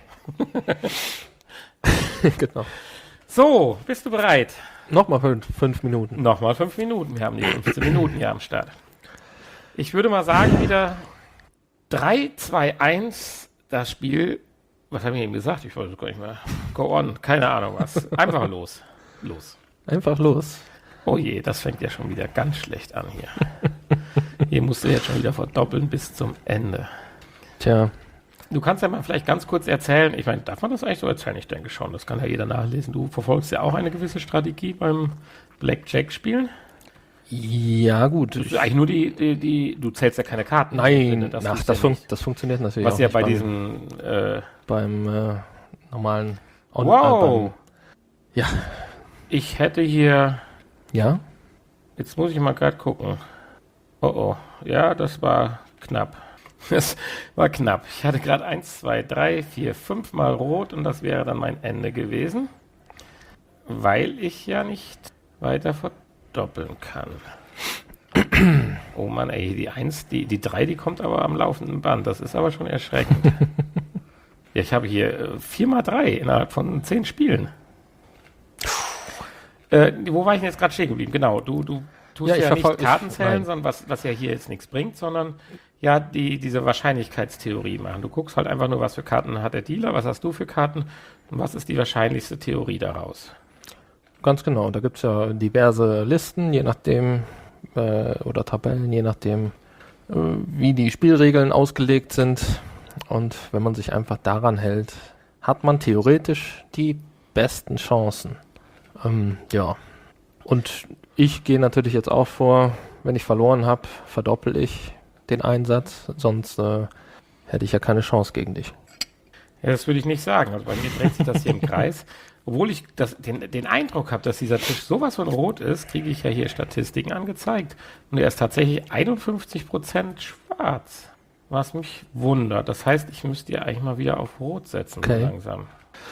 Speaker 2: Genau.
Speaker 1: So, bist du bereit?
Speaker 2: Nochmal fünf, fünf Minuten.
Speaker 1: Nochmal fünf Minuten. Wir haben die fünfzehn Minuten hier am Start. Ich würde mal sagen, wieder drei, zwei, eins, das Spiel. Was habe ich eben gesagt? Ich wollte es gar nicht mehr. Go on, keine Ahnung was. Einfach los. Los.
Speaker 2: Einfach los.
Speaker 1: Oh je, das fängt ja schon wieder ganz schlecht an hier. Hier musst du jetzt schon wieder verdoppeln bis zum Ende.
Speaker 2: Tja.
Speaker 1: Du kannst ja mal vielleicht ganz kurz erzählen, ich meine, darf man das eigentlich so erzählen? Ich denke schon, das kann ja jeder nachlesen. Du verfolgst ja auch eine gewisse Strategie beim Blackjack-Spielen.
Speaker 2: Ja, gut.
Speaker 1: Das ist eigentlich nur die, die, die, du zählst ja keine Karten.
Speaker 2: Nein,
Speaker 1: Ich finde, das,
Speaker 2: ach,
Speaker 1: ist
Speaker 2: das,
Speaker 1: ja
Speaker 2: fun
Speaker 1: nicht.
Speaker 2: das funktioniert natürlich
Speaker 1: Was
Speaker 2: auch
Speaker 1: ja
Speaker 2: nicht
Speaker 1: bei
Speaker 2: beim,
Speaker 1: diesem, äh,
Speaker 2: beim äh, normalen... On
Speaker 1: wow,
Speaker 2: äh, beim, ja.
Speaker 1: ich hätte hier,
Speaker 2: Ja?
Speaker 1: jetzt muss ich mal gerade gucken. Oh oh, ja, das war knapp. Das war knapp. Ich hatte gerade eins, zwei, drei, vier, fünf Mal rot und das wäre dann mein Ende gewesen, weil ich ja nicht weiter verdoppeln kann. Oh Mann, ey, die eins, die, die drei, die kommt aber am laufenden Band. Das ist aber schon erschreckend. Ja, ich habe hier vier mal drei innerhalb von zehn Spielen. Äh, wo war ich denn jetzt gerade stehen geblieben? Genau, du, du tust
Speaker 2: Ja,
Speaker 1: ja,
Speaker 2: ich
Speaker 1: nicht
Speaker 2: verfol- ich-
Speaker 1: Karten zählen,
Speaker 2: nein.
Speaker 1: sondern was, was ja hier jetzt nichts bringt, sondern ja, die, diese Wahrscheinlichkeitstheorie machen. Du guckst halt einfach nur, was für Karten hat der Dealer, was hast du für Karten und was ist die wahrscheinlichste Theorie daraus.
Speaker 2: Ganz genau. Da gibt es ja diverse Listen, je nachdem, äh, oder Tabellen, je nachdem, äh, wie die Spielregeln ausgelegt sind. Und wenn man sich einfach daran hält, hat man theoretisch die besten Chancen. Ähm, ja. Und ich gehe natürlich jetzt auch vor, wenn ich verloren habe, verdoppel ich den Einsatz, sonst äh, hätte ich ja keine Chance gegen dich.
Speaker 1: Ja, das würde ich nicht sagen. Also bei mir dreht sich das hier im Kreis. Obwohl ich das, den, den Eindruck habe, dass dieser Tisch sowas von rot ist, kriege ich ja hier Statistiken angezeigt. Und er ist tatsächlich einundfünfzig Prozent schwarz. Was mich wundert. Das heißt, ich müsste ja eigentlich mal wieder auf rot setzen,
Speaker 2: Okay.
Speaker 1: so langsam.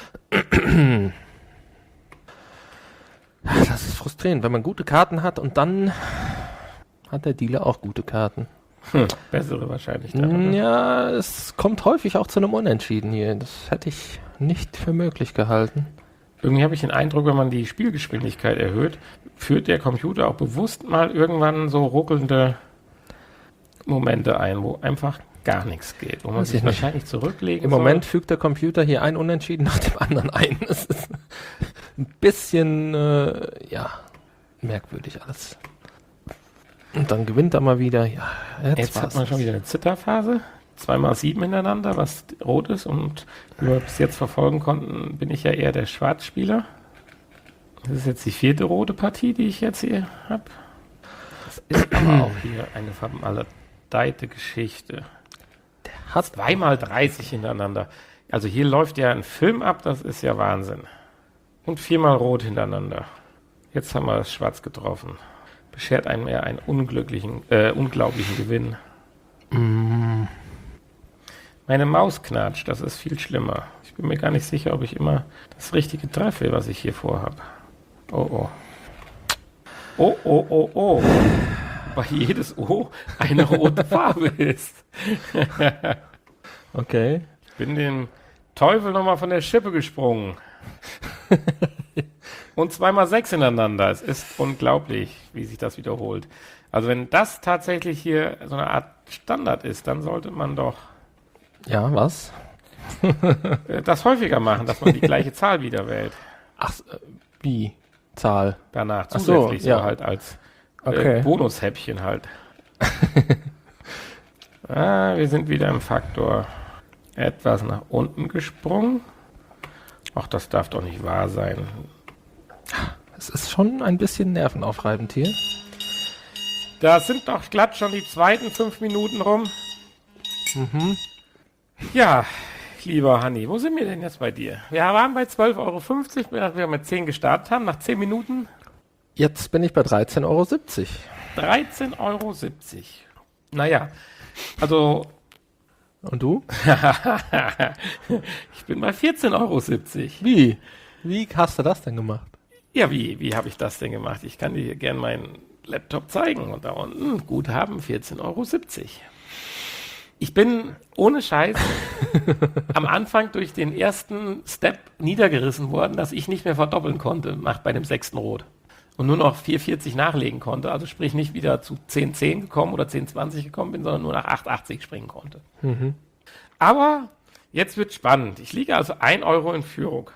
Speaker 2: Das ist frustrierend, wenn man gute Karten hat und dann hat der Dealer auch gute Karten.
Speaker 1: Hm, bessere wahrscheinlich. Dann,
Speaker 2: Ja, es kommt häufig auch zu einem Unentschieden hier. Das hätte ich nicht für möglich gehalten.
Speaker 1: Irgendwie habe ich den Eindruck, wenn man die Spielgeschwindigkeit erhöht, führt der Computer auch bewusst mal irgendwann so ruckelnde Momente ein, wo einfach gar nichts geht, wo man
Speaker 2: Weiß
Speaker 1: sich
Speaker 2: ich nicht.
Speaker 1: wahrscheinlich zurücklegen
Speaker 2: Im
Speaker 1: soll.
Speaker 2: Moment fügt der Computer hier ein Unentschieden nach dem anderen ein. Das ist ein bisschen, äh, ja, merkwürdig alles. Und dann gewinnt er mal wieder. Ja, jetzt
Speaker 1: Jetzt hat
Speaker 2: war's
Speaker 1: man schon
Speaker 2: das.
Speaker 1: wieder eine Zitterphase. Zweimal sieben hintereinander, was rot ist. Und wie wir bis jetzt verfolgen konnten, bin ich ja eher der Schwarzspieler. Das ist jetzt die vierte rote Partie, die ich jetzt hier habe. Das ist aber auch hier eine vermaledeite Geschichte.
Speaker 2: Hat
Speaker 1: Zweimal dreißig hintereinander. Also hier läuft ja ein Film ab, das ist ja Wahnsinn. Und viermal rot hintereinander. Jetzt haben wir das Schwarz getroffen. Beschert einem eher einen unglücklichen, äh, unglaublichen Gewinn.
Speaker 2: Mm.
Speaker 1: Meine Maus knatscht, das ist viel schlimmer. Ich bin mir gar nicht sicher, ob ich immer das Richtige treffe, was ich hier vorhabe. Oh, oh. Oh, oh, oh, oh. Weil jedes O eine rote Farbe ist.
Speaker 2: Okay.
Speaker 1: Ich bin den Teufel nochmal von der Schippe gesprungen. Und zweimal sechs hintereinander. Es ist unglaublich, wie sich das wiederholt. Also wenn das tatsächlich hier so eine Art Standard ist, dann sollte man doch
Speaker 2: Ja, was?
Speaker 1: äh, das häufiger machen, dass man die gleiche Zahl wieder wählt.
Speaker 2: Ach, äh, wie? Zahl.
Speaker 1: Danach
Speaker 2: Ach so,
Speaker 1: zusätzlich so,
Speaker 2: ja.
Speaker 1: halt als äh,
Speaker 2: Okay.
Speaker 1: Bonushäppchen halt. Ah, wir sind wieder im Faktor etwas nach unten gesprungen. Ach, das darf doch nicht wahr sein.
Speaker 2: Es ist schon ein bisschen nervenaufreibend hier.
Speaker 1: Da sind doch glatt schon die zweiten fünf Minuten rum.
Speaker 2: Mhm.
Speaker 1: Ja, lieber Hanni, wo sind wir denn jetzt bei dir? Wir waren bei zwölf Euro fünfzig, als wir mit zehn gestartet haben. Nach zehn Minuten
Speaker 2: Jetzt bin ich bei dreizehn Euro siebzig.
Speaker 1: dreizehn Euro siebzig. Naja, also
Speaker 2: Und du?
Speaker 1: ich bin bei vierzehn Euro siebzig.
Speaker 2: Wie? Wie hast du das denn gemacht?
Speaker 1: Ja, wie, wie habe ich das denn gemacht? Ich kann dir hier gerne meinen Laptop zeigen. Und da unten Guthaben vierzehn Euro siebzig. Ich bin ohne Scheiß am Anfang durch den ersten Step niedergerissen worden, dass ich nicht mehr verdoppeln konnte nach, bei dem sechsten Rot. Und nur noch vier vierzig nachlegen konnte. Also sprich nicht wieder zu zehn zehn gekommen oder zehn zwanzig gekommen bin, sondern nur nach acht achtzig springen konnte.
Speaker 2: Mhm.
Speaker 1: Aber jetzt wird spannend. Ich liege also ein Euro in Führung.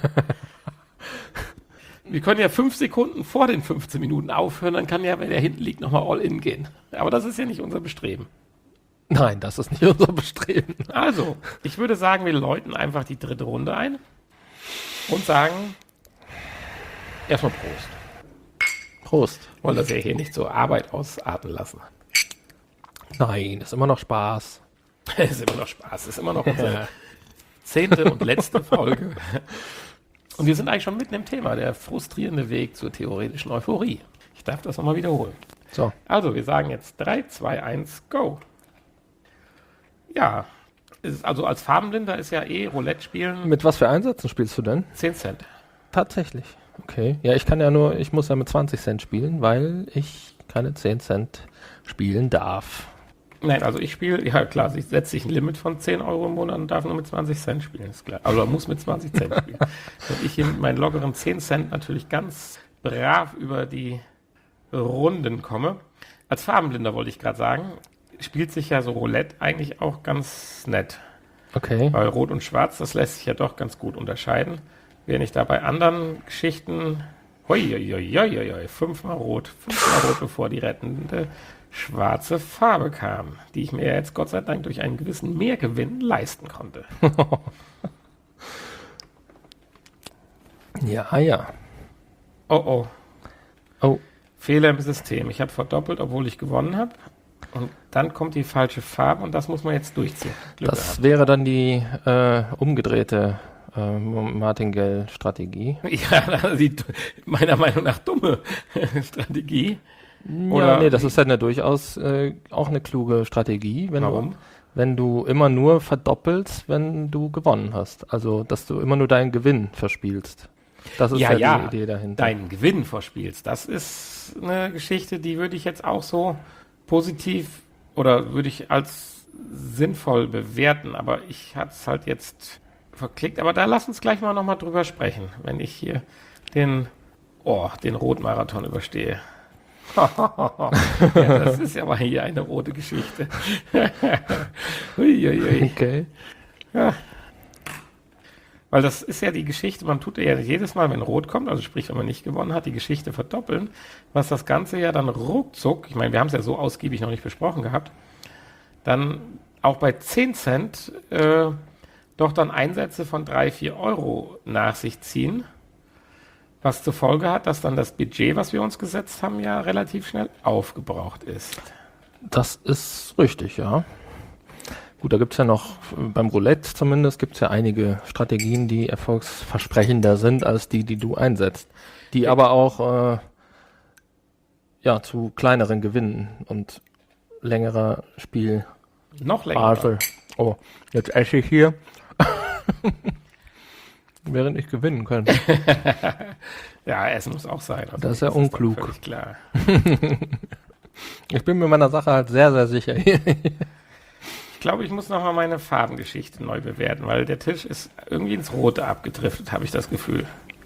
Speaker 1: Wir können ja fünf Sekunden vor den fünfzehn Minuten aufhören, dann kann ja, wenn der hinten liegt, nochmal all in gehen. Aber das ist ja nicht unser Bestreben.
Speaker 2: Nein, das ist nicht unser Bestreben.
Speaker 1: Also, ich würde sagen, wir läuten einfach die dritte Runde ein und sagen erstmal Prost.
Speaker 2: Prost.
Speaker 1: Wollen das ja hier nicht so Arbeit ausarten lassen.
Speaker 2: Nein, ist immer noch Spaß.
Speaker 1: Es ist immer noch Spaß, es ist immer noch unsere zehnte und letzte Folge. Und wir sind eigentlich schon mitten im Thema, der frustrierende Weg zur theoretischen Euphorie. Ich darf das nochmal wiederholen.
Speaker 2: So.
Speaker 1: Also, wir sagen jetzt drei, zwei, eins, go. Ja, es ist also als Farbenblinder ist ja eh Roulette spielen
Speaker 2: Mit was für Einsätzen spielst du denn?
Speaker 1: zehn Cent.
Speaker 2: Tatsächlich. Okay. Ja, ich kann ja nur, ich muss ja mit zwanzig Cent spielen, weil ich keine zehn Cent spielen darf.
Speaker 1: Nein, also ich spiele, ja klar, ich setze sich ein Limit von zehn Euro im Monat und darf nur mit zwanzig Cent spielen, ist klar. Also muss mit zwanzig Cent spielen. Und ich hier mit meinen lockeren zehn Cent natürlich ganz brav über die Runden komme. Als Farbenblinder wollte ich gerade sagen, spielt sich ja so Roulette eigentlich auch ganz nett.
Speaker 2: Okay.
Speaker 1: Weil Rot und Schwarz, das lässt sich ja doch ganz gut unterscheiden. Während ich da bei anderen Geschichten, hoi, hoi, hoi, hoi, hoi, fünfmal Rot, fünfmal Rot, bevor die rettende schwarze Farbe kam, die ich mir jetzt Gott sei Dank durch einen gewissen Mehrgewinn leisten konnte.
Speaker 2: Ja, ja.
Speaker 1: Oh, oh.
Speaker 2: Oh.
Speaker 1: Fehler im System. Ich habe verdoppelt, obwohl ich gewonnen habe. Und dann kommt die falsche Farbe und das muss man jetzt durchziehen. Glück
Speaker 2: Das
Speaker 1: gehabt.
Speaker 2: wäre dann die äh, umgedrehte äh, Martingale-Strategie.
Speaker 1: Ja, die meiner Meinung nach dumme Strategie.
Speaker 2: Ja,
Speaker 1: Oder
Speaker 2: nee, das
Speaker 1: wie?
Speaker 2: ist ja eine durchaus äh, auch eine kluge Strategie, wenn
Speaker 1: Warum?
Speaker 2: du wenn du immer nur verdoppelst, wenn du gewonnen hast. Also, dass du immer nur deinen Gewinn verspielst. Das ist
Speaker 1: Ja,
Speaker 2: ja,
Speaker 1: ja,
Speaker 2: die Idee dahinter.
Speaker 1: deinen Gewinn verspielst. Das ist eine Geschichte, die würde ich jetzt auch so positiv oder würde ich als sinnvoll bewerten. Aber ich hatte es halt jetzt verklickt. Aber da lass uns gleich mal nochmal drüber sprechen, wenn ich hier den, oh, den Rotmarathon überstehe. Ja, das ist ja mal hier eine rote Geschichte. Uiuiui.
Speaker 2: Okay.
Speaker 1: Ja. Weil das ist ja die Geschichte, man tut ja jedes Mal, wenn Rot kommt, also sprich, wenn man nicht gewonnen hat, die Geschichte verdoppeln, was das Ganze ja dann ruckzuck, ich meine, wir haben es ja so ausgiebig noch nicht besprochen gehabt, dann auch bei zehn Cent äh, doch dann Einsätze von drei, vier Euro nach sich ziehen, was zur Folge hat, dass dann das Budget, was wir uns gesetzt haben, ja relativ schnell aufgebraucht ist.
Speaker 2: Das ist richtig, ja. Gut, da gibt es ja noch, beim Roulette zumindest, gibt es ja einige Strategien, die erfolgsversprechender sind als die, die du einsetzt. Die aber auch äh, ja, zu kleineren Gewinnen und längerer Spiel.
Speaker 1: Noch länger.
Speaker 2: Basel. Oh, jetzt esse ich hier, während ich gewinnen könnte.
Speaker 1: Ja, es muss auch sein. Also
Speaker 2: Das ist ja
Speaker 1: doch
Speaker 2: unklug.
Speaker 1: Völlig klar.
Speaker 2: Ich bin mir meiner Sache halt sehr, sehr sicher.
Speaker 1: Ich glaube, ich muss nochmal meine Farbengeschichte neu bewerten, weil der Tisch ist irgendwie ins Rote abgedriftet, habe ich das Gefühl.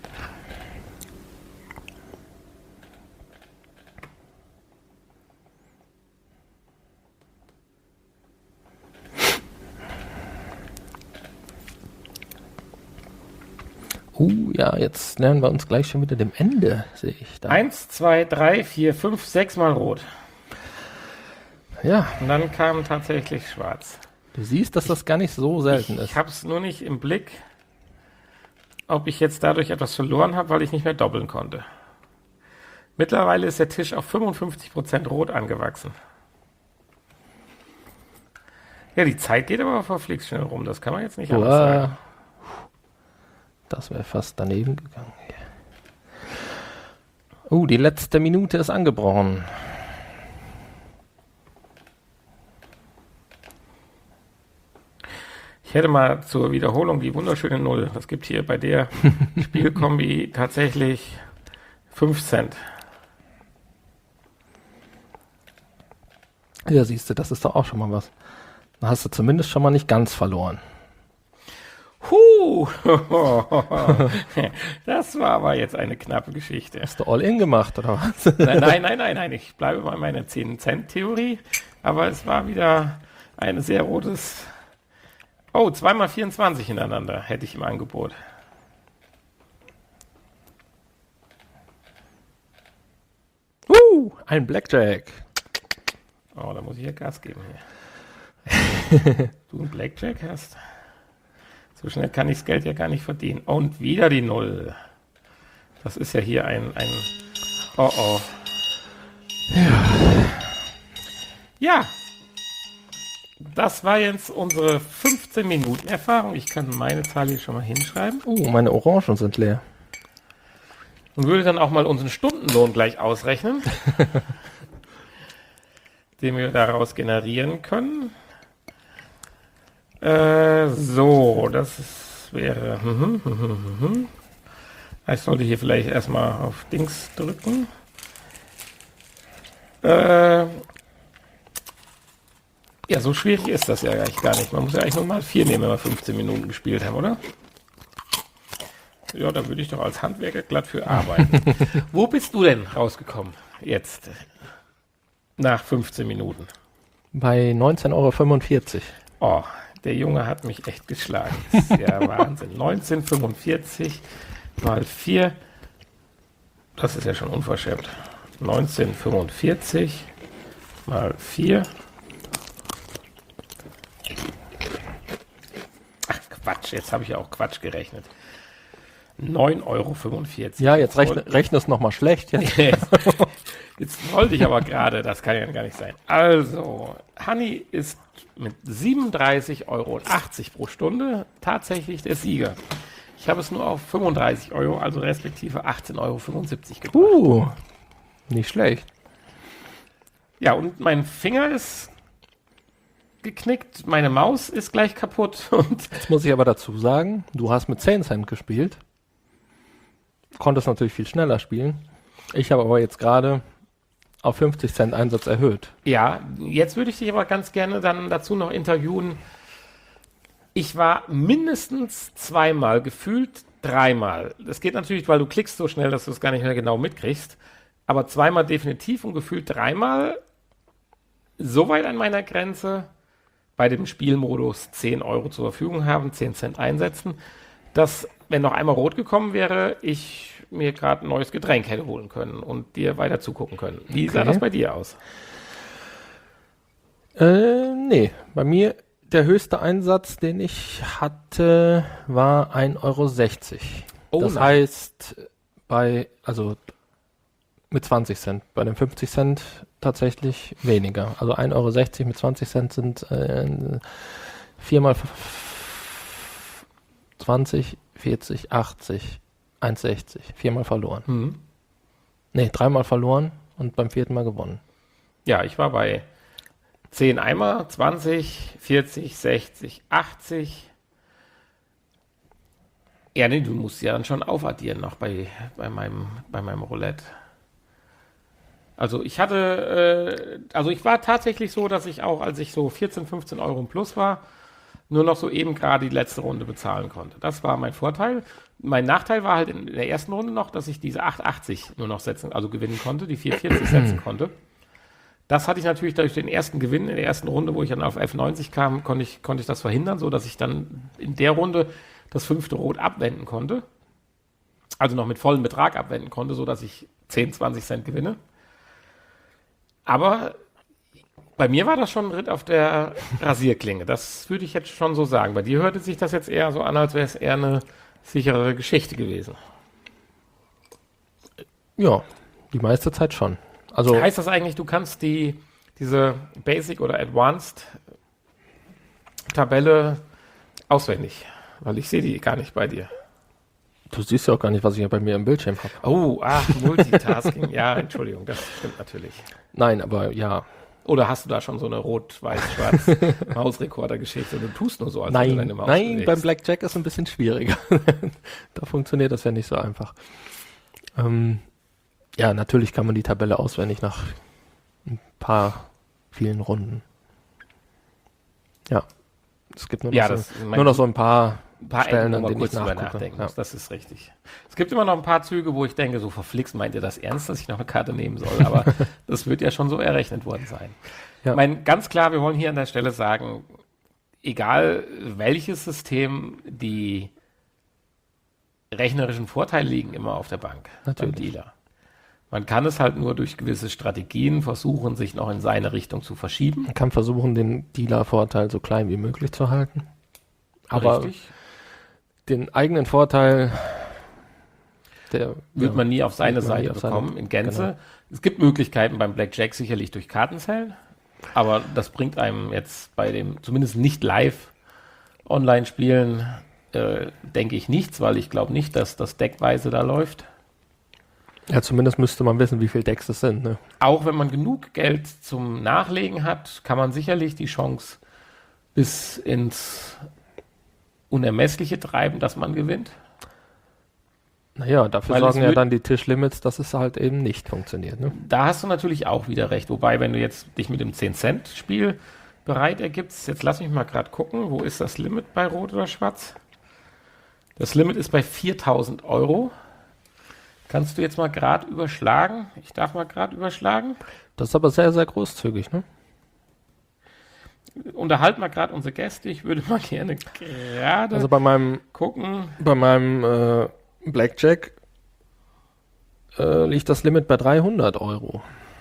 Speaker 2: Uh, ja, jetzt nähern wir uns gleich schon wieder dem Ende, sehe ich da.
Speaker 1: Eins, zwei, drei, vier, fünf, sechs Mal rot.
Speaker 2: Ja,
Speaker 1: Und dann kam tatsächlich schwarz.
Speaker 2: du siehst, dass das gar nicht so selten
Speaker 1: Ich
Speaker 2: ist.
Speaker 1: habe es nur nicht im Blick, ob ich jetzt dadurch etwas verloren habe, weil ich nicht mehr doppeln konnte. Mittlerweile ist der Tisch auf fünfundfünfzig Prozent rot angewachsen. Ja, die Zeit geht aber verflixt schnell rum. Das kann man jetzt nicht anders sagen.
Speaker 2: Uah. Das wäre fast daneben gegangen. Oh, die letzte Minute ist angebrochen.
Speaker 1: Ich hätte mal zur Wiederholung die wunderschöne Null. Das gibt hier bei der Spielkombi tatsächlich fünf Cent.
Speaker 2: Ja, siehst du, das ist doch auch schon mal was. Da hast du zumindest schon mal nicht ganz verloren.
Speaker 1: Huh! Das war aber jetzt eine knappe Geschichte.
Speaker 2: Hast du All-In gemacht, oder was?
Speaker 1: Nein, nein, nein, nein, nein. Ich bleibe bei meiner zehn Cent Theorie. Aber es war wieder ein sehr rotes... Oh, zweimal vierundzwanzig hintereinander hätte ich im Angebot.
Speaker 2: Uh, ein Blackjack.
Speaker 1: Oh, da muss ich ja Gas geben hier. Du einen Blackjack hast? So schnell kann ich das Geld ja gar nicht verdienen. Und wieder die Null. Das ist ja hier ein... ein oh, oh. Ja. Ja. Das war jetzt unsere fünfzehn Minuten Erfahrung. Ich kann meine Zahl hier schon mal hinschreiben.
Speaker 2: Uh, meine Orangen sind leer.
Speaker 1: Und würde dann auch mal unseren Stundenlohn gleich ausrechnen, den wir daraus generieren können. Äh, so, das ist, wäre... Mhm, mhm, mhm. Ich sollte hier vielleicht erstmal auf Dings drücken. Äh, ja, so schwierig ist das ja eigentlich gar nicht. Man muss ja eigentlich nur mal vier nehmen, wenn wir fünfzehn Minuten gespielt haben, oder? Ja, da würde ich doch als Handwerker glatt für arbeiten. Wo bist du denn rausgekommen jetzt? Nach fünfzehn Minuten.
Speaker 2: Bei neunzehn Euro fünfundvierzig.
Speaker 1: Oh, der Junge hat mich echt geschlagen. Das ist ja Wahnsinn. neunzehn Komma fünfundvierzig mal vier. Das ist ja schon unverschämt. neunzehn Komma fünfundvierzig mal vier. Ach Quatsch, jetzt habe ich ja auch Quatsch gerechnet. neun Euro fünfundvierzig.
Speaker 2: Ja, jetzt rechne, rechne es nochmal schlecht. Jetzt.
Speaker 1: Jetzt wollte ich aber gerade, das kann ja gar nicht sein. Also, Hanni ist mit siebenunddreißig Euro achtzig pro Stunde tatsächlich der Sieger. Ich habe es nur auf fünfunddreißig Euro, also respektive achtzehn Euro fünfundsiebzig gebracht.
Speaker 2: Uh, nicht schlecht.
Speaker 1: Ja, und mein Finger ist geknickt, meine Maus ist gleich kaputt. Und
Speaker 2: Jetzt muss ich aber dazu sagen, du hast mit zehn Cent gespielt. Konntest natürlich viel schneller spielen. Ich habe aber jetzt gerade auf fünfzig Cent Einsatz erhöht.
Speaker 1: ja, jetzt würde ich dich aber ganz gerne dann dazu noch interviewen. Ich war mindestens zweimal, gefühlt dreimal. Das geht natürlich, weil du klickst so schnell, dass du es gar nicht mehr genau mitkriegst. Aber zweimal definitiv und gefühlt dreimal so weit an meiner Grenze bei dem Spielmodus zehn Euro zur Verfügung haben, zehn Cent einsetzen, dass, wenn noch einmal rot gekommen wäre, ich mir gerade ein neues Getränk hätte holen können und dir weiter zugucken können. Wie sah
Speaker 2: Okay.
Speaker 1: das bei dir aus?
Speaker 2: Äh, nee, bei mir der höchste Einsatz, den ich hatte, war ein Euro sechzig.
Speaker 1: Oh,
Speaker 2: das
Speaker 1: nein.
Speaker 2: heißt, bei, also mit zwanzig Cent, bei den fünfzig Cent tatsächlich weniger. Also ein Euro sechzig mit zwanzig Cent sind äh, viermal zwanzig, vierzig, achtzig, eins sechzig. Viermal verloren.
Speaker 1: Hm.
Speaker 2: Nee, dreimal verloren und beim vierten Mal gewonnen.
Speaker 1: Ja, ich war bei zehn Eimer, zwanzig, vierzig, sechzig, achtzig. Ja, nee, du musst ja dann schon aufaddieren noch bei, bei, meinem, bei meinem Roulette. Also ich hatte, äh, also ich war tatsächlich so, dass ich auch, als ich so vierzehn, fünfzehn Euro im Plus war, nur noch so eben gerade die letzte Runde bezahlen konnte. Das war mein Vorteil. Mein Nachteil war halt in der ersten Runde noch, dass ich diese acht achtzig nur noch setzen, also gewinnen konnte, die vier vierzig setzen konnte. Das hatte ich natürlich durch den ersten Gewinn in der ersten Runde, wo ich dann auf F neunzig kam, konnte ich, konnte ich das verhindern, so dass ich dann in der Runde das fünfte Rot abwenden konnte. Also noch mit vollem Betrag abwenden konnte, so dass ich zehn, zwanzig Cent gewinne. Aber bei mir war das schon ein Ritt auf der Rasierklinge. Das würde ich jetzt schon so sagen. Bei dir hörte sich das jetzt eher so an, als wäre es eher eine sichere Geschichte gewesen.
Speaker 2: Ja, die meiste Zeit schon. Also
Speaker 1: Heißt das eigentlich, du kannst die, diese Basic oder Advanced Tabelle auswendig? Weil ich sehe die gar nicht bei dir.
Speaker 2: du siehst ja auch gar nicht, was ich hier bei mir im Bildschirm habe.
Speaker 1: Oh, ach, Multitasking. Ja, Entschuldigung, das stimmt natürlich.
Speaker 2: Nein, aber ja.
Speaker 1: Oder hast du da schon so eine rot-weiß-schwarz Mausrekorder-Geschichte und du tust nur so, als wenn du
Speaker 2: Nein,
Speaker 1: deine Maus
Speaker 2: nein,
Speaker 1: bewegst?
Speaker 2: beim Blackjack ist es ein bisschen schwieriger. Da funktioniert das ja nicht so einfach. Ähm, ja, natürlich kann man die Tabelle auswendig nach ein paar, vielen Runden. Ja, es gibt nur noch,
Speaker 1: Ja,
Speaker 2: so,
Speaker 1: das mein-
Speaker 2: nur noch so ein paar,
Speaker 1: Ein paar
Speaker 2: Stellen,
Speaker 1: Stellen,
Speaker 2: an
Speaker 1: wo man
Speaker 2: denen
Speaker 1: kurz
Speaker 2: ich
Speaker 1: drüber
Speaker 2: nachgucke.
Speaker 1: nachdenken
Speaker 2: Ja.
Speaker 1: muss. Das ist richtig. Es gibt immer noch ein paar Züge, wo ich denke, so verflixt, meint ihr das ernst, dass ich noch eine Karte nehmen soll? Aber das wird ja schon so errechnet worden sein.
Speaker 2: Ja.
Speaker 1: Ich meine, ganz klar, wir wollen hier an der Stelle sagen, egal welches System, die rechnerischen Vorteile liegen immer auf der Bank,
Speaker 2: Natürlich.
Speaker 1: beim Dealer. Man kann es halt nur durch gewisse Strategien versuchen, sich noch in seine Richtung zu verschieben.
Speaker 2: man kann versuchen, den Dealer-Vorteil so klein wie möglich zu halten. Aber
Speaker 1: Richtig.
Speaker 2: den eigenen Vorteil, der
Speaker 1: Wird
Speaker 2: ja,
Speaker 1: man nie auf seine
Speaker 2: wird man nie
Speaker 1: Seite
Speaker 2: auf seine-
Speaker 1: bekommen, in Gänze.
Speaker 2: genau.
Speaker 1: Es gibt Möglichkeiten beim Blackjack sicherlich durch Kartenzellen, aber das bringt einem jetzt bei dem, zumindest nicht live Online-Spielen, äh, denke ich nichts, weil ich glaube nicht, dass das deckweise da läuft.
Speaker 2: Ja, zumindest müsste man wissen, wie viele Decks es sind. Ne?
Speaker 1: Auch wenn man genug Geld zum Nachlegen hat, kann man sicherlich die Chance bis ins Unermessliche treiben, dass man gewinnt.
Speaker 2: Naja, dafür
Speaker 1: Weil
Speaker 2: sorgen
Speaker 1: es
Speaker 2: ja
Speaker 1: wird-
Speaker 2: dann die Tischlimits, dass es halt eben nicht funktioniert. Ne?
Speaker 1: Da hast du natürlich auch wieder recht. Wobei, wenn du jetzt dich mit dem zehn-Cent-Spiel bereit ergibst, jetzt lass mich mal gerade gucken, wo ist das Limit bei Rot oder Schwarz? Das Limit ist bei viertausend Euro. Kannst du jetzt mal gerade überschlagen? Ich darf mal gerade überschlagen.
Speaker 2: Das ist aber sehr, sehr großzügig. Ne?
Speaker 1: Unterhalten wir gerade unsere Gäste. Ich würde mal gerne gerade
Speaker 2: Also bei meinem,
Speaker 1: gucken.
Speaker 2: bei meinem äh, Blackjack äh, liegt das Limit bei dreihundert Euro.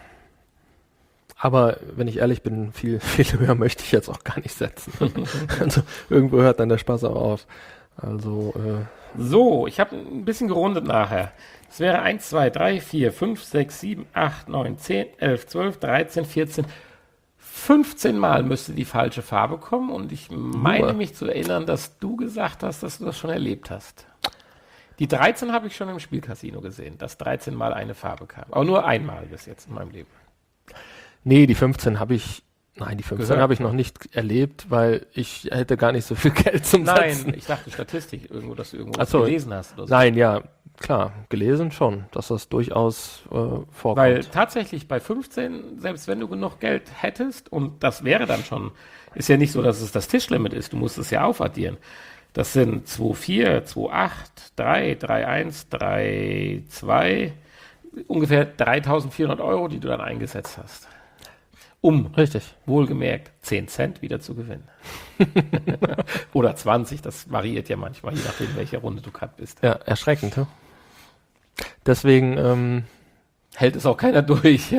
Speaker 2: Aber wenn ich ehrlich bin, viel, viel höher möchte ich jetzt auch gar nicht setzen. Also irgendwo hört dann der Spaß auch auf. Also, äh,
Speaker 1: So, ich habe ein bisschen gerundet nachher. Es wäre eins, zwei, drei, vier, fünf, sechs, sieben, acht, neun, zehn, elf, zwölf, dreizehn, vierzehn, fünfzehn Mal müsste die falsche Farbe kommen und ich meine
Speaker 2: Nur.
Speaker 1: mich zu erinnern, dass du gesagt hast, dass du das schon erlebt hast. Die dreizehn habe ich schon im Spielcasino gesehen, dass dreizehn Mal eine Farbe kam. Aber nur einmal bis jetzt in meinem Leben.
Speaker 2: nee, die fünfzehn habe ich, nein, die fünfzehn
Speaker 1: Gehört.
Speaker 2: habe ich noch nicht erlebt, weil ich hätte gar nicht so viel Geld zum Setzen.
Speaker 1: Nein, ich dachte Statistik, irgendwo, dass du irgendwo
Speaker 2: Ach so.
Speaker 1: was gelesen hast oder so.
Speaker 2: Nein, ja, klar, gelesen schon, dass das durchaus äh, vorkommt.
Speaker 1: Weil tatsächlich bei fünfzehn, selbst wenn du genug Geld hättest, und das wäre dann schon, ist ja nicht so, dass es das Tischlimit ist, du musst es ja aufaddieren. Das sind zwei vier, zwei acht, drei, drei eins, drei zwei, ungefähr dreitausendvierhundert Euro, die du dann eingesetzt hast. Um,
Speaker 2: Richtig.
Speaker 1: wohlgemerkt, zehn Cent wieder zu gewinnen. Oder zwanzig, das variiert ja manchmal, je nachdem, welche Runde du gerade bist.
Speaker 2: Ja, erschreckend. Ja? Deswegen ähm,
Speaker 1: Hält es auch keiner durch.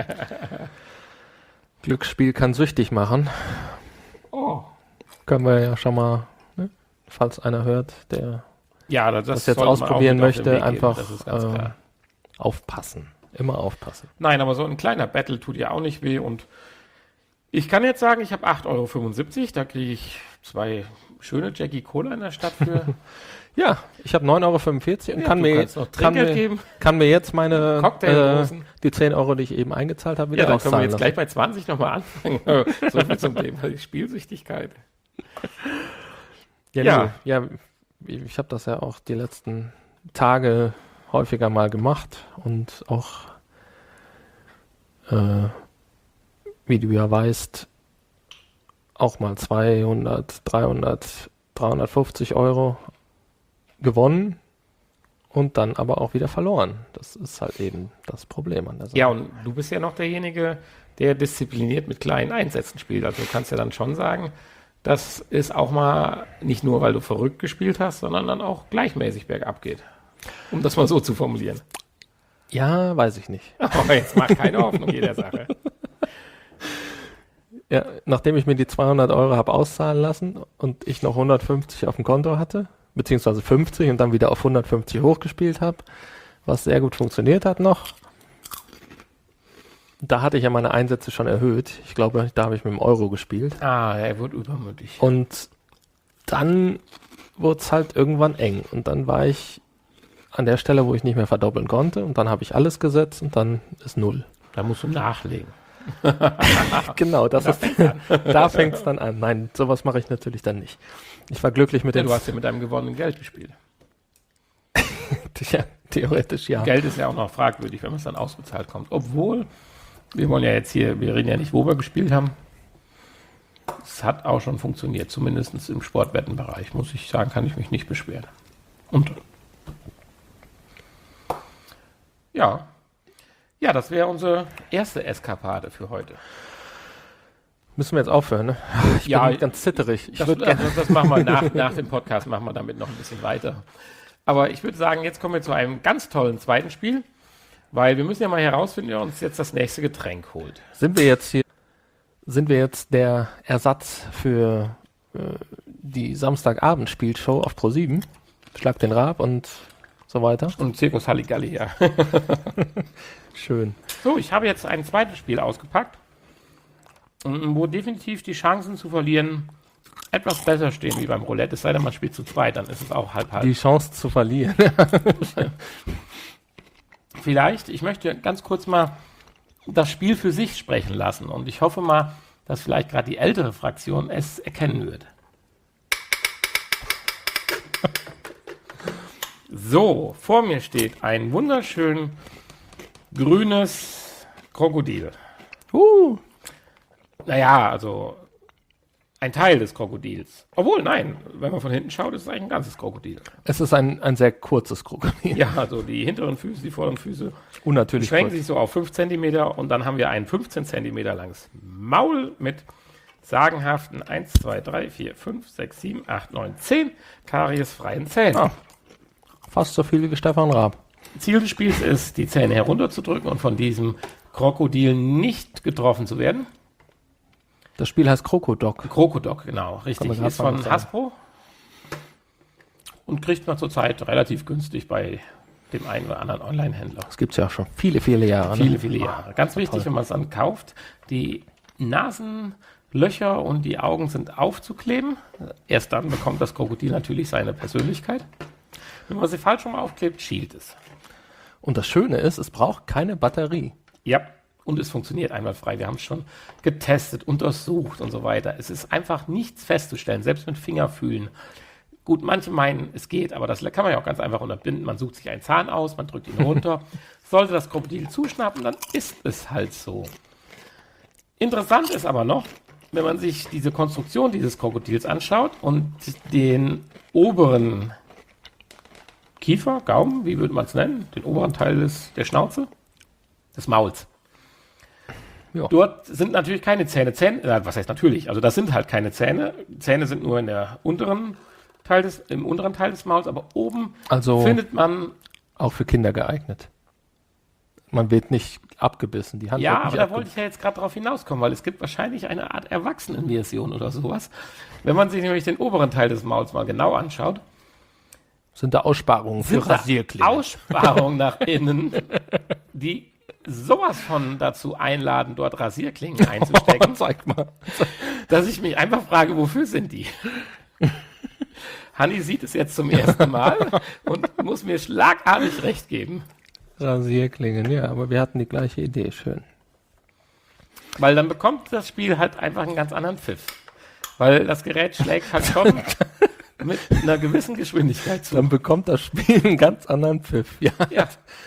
Speaker 2: Glücksspiel kann süchtig machen.
Speaker 1: Oh.
Speaker 2: Können wir ja schon mal, ne? Falls einer hört, der
Speaker 1: Ja, das,
Speaker 2: das jetzt
Speaker 1: sollte man auch
Speaker 2: ausprobieren
Speaker 1: mit auf den
Speaker 2: möchte,
Speaker 1: Weg geben,
Speaker 2: einfach
Speaker 1: das ist ganz
Speaker 2: äh,
Speaker 1: klar.
Speaker 2: aufpassen. Immer aufpassen.
Speaker 1: Nein, aber so ein kleiner Battle tut ja auch nicht weh. Und ich kann jetzt sagen, ich habe acht Euro fünfundsiebzig. Da kriege ich zwei schöne Jackie Cola in der Stadt für.
Speaker 2: Ja, ich habe neun Euro fünfundvierzig und
Speaker 1: Ja,
Speaker 2: kann,
Speaker 1: du
Speaker 2: mir,
Speaker 1: kannst noch
Speaker 2: kann,
Speaker 1: Trinkgeld
Speaker 2: mir,
Speaker 1: geben.
Speaker 2: kann mir jetzt meine äh,
Speaker 1: Cocktaildosen.
Speaker 2: die zehn Euro, die ich eben eingezahlt habe, wieder
Speaker 1: Ja, dann können wir
Speaker 2: auszahlen
Speaker 1: jetzt gleich bei zwanzig nochmal anfangen. So viel zum Thema die Spielsüchtigkeit.
Speaker 2: Ja,
Speaker 1: Ja.
Speaker 2: nee, ja ich ich habe das ja auch die letzten Tage häufiger mal gemacht und auch, äh, wie du ja weißt, auch mal zweihundert, dreihundert, dreihundertfünfzig Euro gewonnen und dann aber auch wieder verloren. Das ist halt eben das Problem an der Sache.
Speaker 1: Ja, und du bist ja noch derjenige, der diszipliniert mit kleinen Einsätzen spielt. Also du kannst ja dann schon sagen, dass es auch mal nicht nur, weil du verrückt gespielt hast, sondern dann auch gleichmäßig bergab geht. Um das mal so zu formulieren.
Speaker 2: Ja, weiß ich nicht.
Speaker 1: Aber jetzt mach keine Hoffnung jeder Sache.
Speaker 2: Ja, nachdem ich mir die zweihundert Euro habe auszahlen lassen und ich noch hundertfünfzig auf dem Konto hatte, beziehungsweise fünfzig und dann wieder auf hundertfünfzig hochgespielt habe, was sehr gut funktioniert hat noch. Da hatte ich ja meine Einsätze schon erhöht. Ich glaube, da habe ich mit dem Euro gespielt.
Speaker 1: Ah, er wird übermütig.
Speaker 2: Und dann wurde es halt irgendwann eng. Und dann war ich an der Stelle, wo ich nicht mehr verdoppeln konnte. Und dann habe ich alles gesetzt und dann ist null.
Speaker 1: Da musst du nachlegen.
Speaker 2: Genau, das ist, da fängt es dann an. Nein, sowas mache ich natürlich dann nicht. Ich war glücklich mit
Speaker 1: Ja,
Speaker 2: den...
Speaker 1: du hast ja mit deinem gewonnenen Geld gespielt.
Speaker 2: Ja, theoretisch ja.
Speaker 1: Geld ist ja auch noch fragwürdig, wenn man es dann ausbezahlt kommt. Obwohl, wir wollen ja jetzt hier, wir reden ja nicht, wo wir gespielt haben. Es hat auch schon funktioniert, zumindest im Sportwettenbereich, muss ich sagen, kann ich mich nicht beschweren. Und ja, ja, das wäre unsere erste Eskapade für heute.
Speaker 2: Müssen wir jetzt aufhören, ne? Ich
Speaker 1: Ja,
Speaker 2: bin ganz zitterig. Ich
Speaker 1: Das,
Speaker 2: würde
Speaker 1: das,
Speaker 2: gerne...
Speaker 1: das machen wir nach, nach dem Podcast, machen wir damit noch ein bisschen weiter. Aber ich würde sagen, jetzt kommen wir zu einem ganz tollen zweiten Spiel, weil wir müssen ja mal herausfinden, wer uns jetzt das nächste Getränk holt.
Speaker 2: Sind wir jetzt hier... Sind wir jetzt der Ersatz für äh, die Samstagabend-Spielshow auf ProSieben? Schlag den Rab und so weiter.
Speaker 1: Und Zirkus Halligalli, ja.
Speaker 2: Schön.
Speaker 1: So, ich habe jetzt ein zweites Spiel ausgepackt, wo definitiv die Chancen zu verlieren etwas besser stehen wie beim Roulette. Es sei denn, man spielt zu zweit, dann ist es auch halb-halb.
Speaker 2: Die Chance zu verlieren.
Speaker 1: Vielleicht, ich möchte ganz kurz mal das Spiel für sich sprechen lassen und ich hoffe mal, dass vielleicht gerade die ältere Fraktion es erkennen wird. So, vor mir steht ein wunderschön grünes Krokodil.
Speaker 2: Uh,
Speaker 1: Naja, also ein Teil des Krokodils. Obwohl, nein, wenn man von hinten schaut, ist es eigentlich ein ganzes Krokodil.
Speaker 2: es ist ein, ein sehr kurzes Krokodil.
Speaker 1: Ja, also die hinteren Füße, die vorderen Füße
Speaker 2: Unnatürlich
Speaker 1: beschränken
Speaker 2: kurz.
Speaker 1: sich so auf fünf Zentimeter und dann haben wir ein fünfzehn Zentimeter langes Maul mit sagenhaften eins, zwei, drei, vier, fünf, sechs, sieben, acht, neun, zehn kariesfreien Zähnen.
Speaker 2: Ah. Fast so viel wie Stefan Raab.
Speaker 1: Ziel des Spiels ist, die Zähne herunterzudrücken und von diesem Krokodil nicht getroffen zu werden.
Speaker 2: Das Spiel heißt Krokodok.
Speaker 1: Krokodok, genau,
Speaker 2: Kann
Speaker 1: richtig.
Speaker 2: man grad
Speaker 1: Ist von
Speaker 2: mal sagen.
Speaker 1: Hasbro. und kriegt man zurzeit relativ günstig bei dem einen oder anderen Online-Händler.
Speaker 2: Das gibt es ja schon viele, viele Jahre.
Speaker 1: Viele,
Speaker 2: ne?
Speaker 1: viele Jahre. Ganz wichtig,
Speaker 2: toll.
Speaker 1: wenn man es dann kauft, die Nasenlöcher und die Augen sind aufzukleben. Erst dann bekommt das Krokodil natürlich seine Persönlichkeit. Wenn man sie falsch rum aufklebt, schielt es.
Speaker 2: Und das Schöne ist, es braucht keine Batterie.
Speaker 1: Ja, und es funktioniert einwandfrei. Wir haben es schon getestet, untersucht und so weiter. Es ist einfach nichts festzustellen, selbst mit Fingerfühlen. Gut, manche meinen, es geht, aber das kann man ja auch ganz einfach unterbinden. Man sucht sich einen Zahn aus, man drückt ihn runter. Sollte das Krokodil zuschnappen, dann ist es halt so. Interessant ist aber noch, wenn man sich diese Konstruktion dieses Krokodils anschaut und den oberen Kiefer, Gaumen, wie würde man es nennen? Den oberen Teil des, der Schnauze, des Mauls.
Speaker 2: Ja.
Speaker 1: Dort sind natürlich keine Zähne. Zähne, äh, was heißt natürlich? Also das sind halt keine Zähne. Zähne sind nur in der unteren Teil des, im unteren Teil des Mauls, aber oben
Speaker 2: Also
Speaker 1: findet man.
Speaker 2: auch für Kinder geeignet. Man wird nicht abgebissen. Die Hand
Speaker 1: Ja,
Speaker 2: wird
Speaker 1: aber
Speaker 2: nicht
Speaker 1: da
Speaker 2: abge-
Speaker 1: wollte ich ja jetzt gerade drauf hinauskommen, weil es gibt wahrscheinlich eine Art Erwachsenenversion oder sowas. Wenn man sich nämlich den oberen Teil des Mauls mal genau anschaut,
Speaker 2: Sind da Aussparungen für
Speaker 1: sind da
Speaker 2: Rasierklingen?
Speaker 1: Aussparungen nach innen, die sowas von dazu einladen, dort Rasierklingen einzustecken,
Speaker 2: Zeig mal.
Speaker 1: dass ich mich einfach frage, wofür sind die? Hanni sieht es jetzt zum ersten Mal und muss mir schlagartig recht geben.
Speaker 2: Rasierklingen, ja, aber wir hatten die gleiche Idee, schön.
Speaker 1: Weil dann bekommt das Spiel halt einfach einen ganz anderen Pfiff. Weil das Gerät schlägt halt schon mit einer gewissen Geschwindigkeit zu.
Speaker 2: Dann bekommt das Spiel einen ganz anderen Pfiff, ja.
Speaker 1: Ja.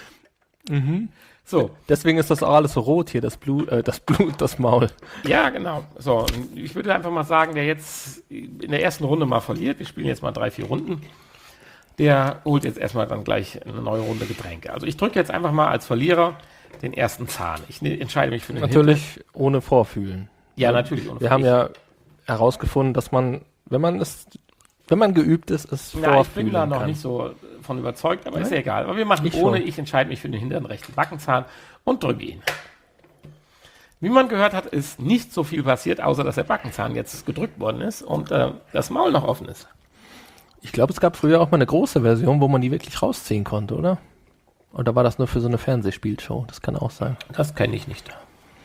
Speaker 1: So,
Speaker 2: Deswegen ist das auch alles so rot hier, das Blut, äh, das Blut, das Maul.
Speaker 1: ja, genau. So, und ich würde einfach mal sagen, der jetzt in der ersten Runde mal verliert, wir spielen jetzt mal drei, vier Runden, der holt jetzt erstmal dann gleich eine neue Runde Getränke. Also ich drücke jetzt einfach mal als Verlierer den ersten Zahn. Ich ne, entscheide mich für den
Speaker 2: Natürlich ohne Vorfühlen.
Speaker 1: Hinter. Ja, natürlich. Ohne
Speaker 2: Wir haben
Speaker 1: ich,
Speaker 2: ja herausgefunden, dass man, wenn man es, wenn man geübt ist, es
Speaker 1: Ja, ich
Speaker 2: vorfühlen
Speaker 1: bin da noch
Speaker 2: kann.
Speaker 1: nicht so von überzeugt, aber ist
Speaker 2: Nein?
Speaker 1: ja egal. Aber wir machen
Speaker 2: Ich
Speaker 1: ohne,
Speaker 2: schon.
Speaker 1: ich entscheide mich für den hinteren rechten Backenzahn und drücke ihn. Wie man gehört hat, ist nicht so viel passiert, außer dass der Backenzahn jetzt gedrückt worden ist und äh, das Maul noch offen ist.
Speaker 2: Ich glaube, es gab früher auch mal eine große Version, wo man die wirklich rausziehen konnte, oder? Oder war das nur für so eine Fernsehspielshow? Das kann auch sein.
Speaker 1: Das kenne ich nicht.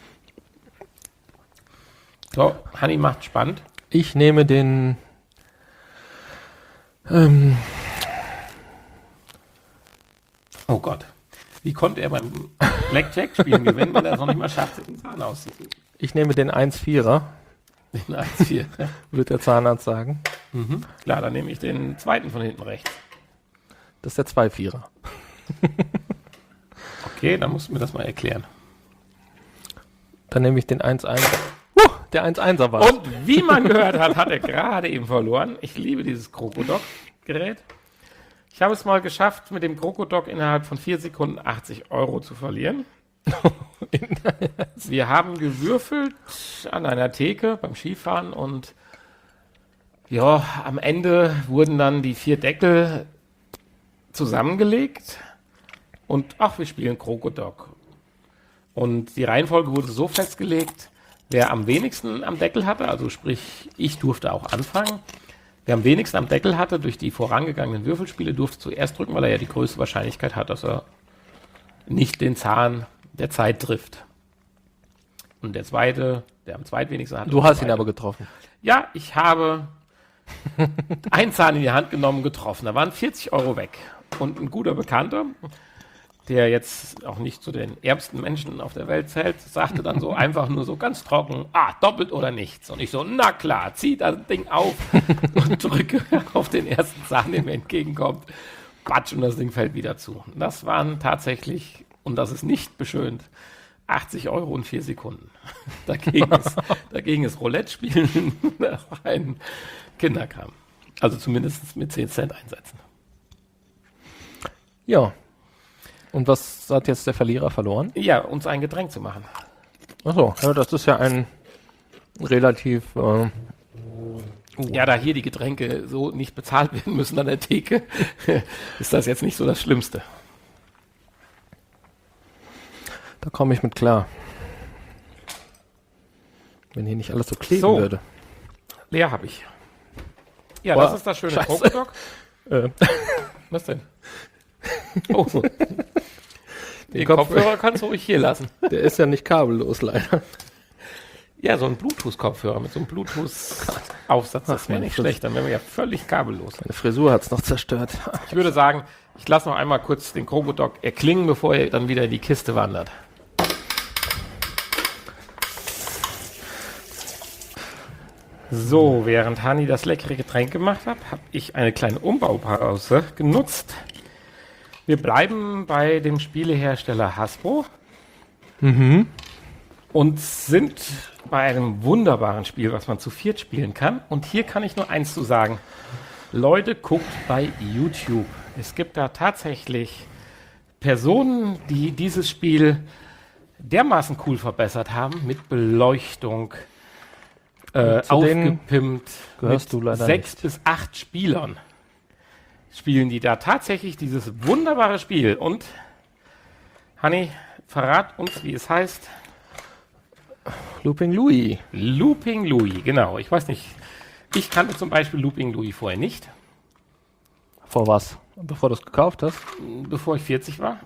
Speaker 1: So, Hanni macht spannend.
Speaker 2: Ich nehme den ähm,
Speaker 1: Oh Gott. Wie konnte er beim Blackjack-Spielen gewinnen, wenn er es noch nicht mal schafft, den Zahn auszuziehen?
Speaker 2: ich nehme den eins Vierer,
Speaker 1: Den eins vier.
Speaker 2: wird der Zahnarzt sagen.
Speaker 1: Mhm. Klar, dann nehme ich den zweiten von hinten rechts.
Speaker 2: Das ist der zwei Vierer.
Speaker 1: Okay, dann musst du mir das mal erklären.
Speaker 2: Dann nehme ich den eins Eins. Uh, der eins Einser war.
Speaker 1: Und wie man gehört hat, hat er gerade eben verloren. Ich liebe dieses Krokodok-Gerät. Ich habe es mal geschafft, mit dem Krokodok innerhalb von vier Sekunden achtzig Euro zu verlieren. Wir haben gewürfelt an einer Theke beim Skifahren und ja, am Ende wurden dann die vier Deckel zusammengelegt und ach, wir spielen Krokodok. Und die Reihenfolge wurde so festgelegt, wer am wenigsten am Deckel hatte, also sprich, ich durfte auch anfangen. Wer am wenigsten am Deckel hatte, durch die vorangegangenen Würfelspiele, durfte zuerst drücken, weil er ja die größte Wahrscheinlichkeit hat, dass er nicht den Zahn der Zeit trifft. Und der zweite, der am zweitwenigsten hatte.
Speaker 2: Du hast ihn
Speaker 1: zweite.
Speaker 2: aber getroffen.
Speaker 1: Ja, ich habe einen Zahn in die Hand genommen, getroffen. Da waren vierzig Euro weg. Und ein guter Bekannter, der jetzt auch nicht zu den ärmsten Menschen auf der Welt zählt, sagte dann so einfach nur so ganz trocken, ah, doppelt oder nichts. Und ich so, na klar, zieh das Ding auf und drücke auf den ersten Zahn, der mir entgegenkommt. Batsch, und das Ding fällt wieder zu. Das waren tatsächlich, und das ist nicht beschönt, achtzig Euro und vier Sekunden. Dagegen ist, dagegen ist Roulette-Spielen ein Kinderkram. Also zumindest mit zehn Cent einsetzen.
Speaker 2: Ja. Und was hat jetzt der Verlierer verloren?
Speaker 1: Ja, uns ein Getränk zu machen.
Speaker 2: Achso, ja, das ist ja ein relativ. Äh,
Speaker 1: Ja, da hier die Getränke so nicht bezahlt werden müssen an der Theke, ist das jetzt nicht so das Schlimmste.
Speaker 2: da komme ich mit klar. Wenn hier nicht alles so kleben
Speaker 1: So.
Speaker 2: würde.
Speaker 1: Leer habe ich. Ja,
Speaker 2: Boah,
Speaker 1: das ist das schöne
Speaker 2: scheiße.
Speaker 1: Krokodok.
Speaker 2: Äh,
Speaker 1: Was denn? Oh. Den, Den
Speaker 2: Kopf-
Speaker 1: Kopfhörer kannst du ruhig hier lassen.
Speaker 2: der ist ja nicht kabellos, leider.
Speaker 1: Ja, so ein Bluetooth-Kopfhörer mit so einem Bluetooth-Aufsatz, das wäre
Speaker 2: Ach,
Speaker 1: nicht
Speaker 2: meine
Speaker 1: schlecht, dann wären wir ja völlig kabellos.
Speaker 2: Meine Frisur hat's noch zerstört.
Speaker 1: Ich würde sagen, ich lasse noch einmal kurz den Krokodok erklingen, bevor er dann wieder in die Kiste wandert. So, während Hani das leckere Getränk gemacht hat, habe ich eine kleine Umbaupause genutzt. Wir bleiben bei dem Spielehersteller Hasbro
Speaker 2: Mhm.
Speaker 1: und sind bei einem wunderbaren Spiel, was man zu viert spielen kann. Und hier kann ich nur eins zu sagen. Leute, guckt bei YouTube. Es gibt da tatsächlich Personen, die dieses Spiel dermaßen cool verbessert haben, mit Beleuchtung, äh,
Speaker 2: Zu denen
Speaker 1: aufgepimpt,
Speaker 2: gehörst
Speaker 1: mit
Speaker 2: du leider
Speaker 1: sechs
Speaker 2: nicht.
Speaker 1: bis acht Spielern. Spielen die da tatsächlich dieses wunderbare Spiel. Und, Hanni, verrat uns, wie es heißt.
Speaker 2: Looping Louis.
Speaker 1: Looping Louis, genau. Ich weiß nicht, ich kannte zum Beispiel Looping Louis vorher nicht,
Speaker 2: Vor was? Bevor du es gekauft hast?
Speaker 1: bevor ich vierzig war.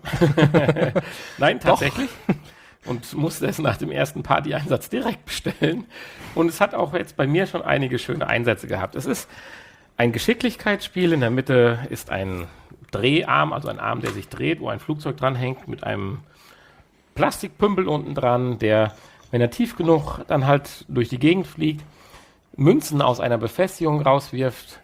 Speaker 1: Nein, tatsächlich. Und musste es nach dem ersten Party-Einsatz direkt bestellen. Und es hat auch jetzt bei mir schon einige schöne Einsätze gehabt. Es ist ein Geschicklichkeitsspiel. In der Mitte ist ein Dreharm, also ein Arm, der sich dreht, wo ein Flugzeug dranhängt mit einem Plastikpümpel unten dran, der, wenn er tief genug dann halt durch die Gegend fliegt, Münzen aus einer Befestigung rauswirft,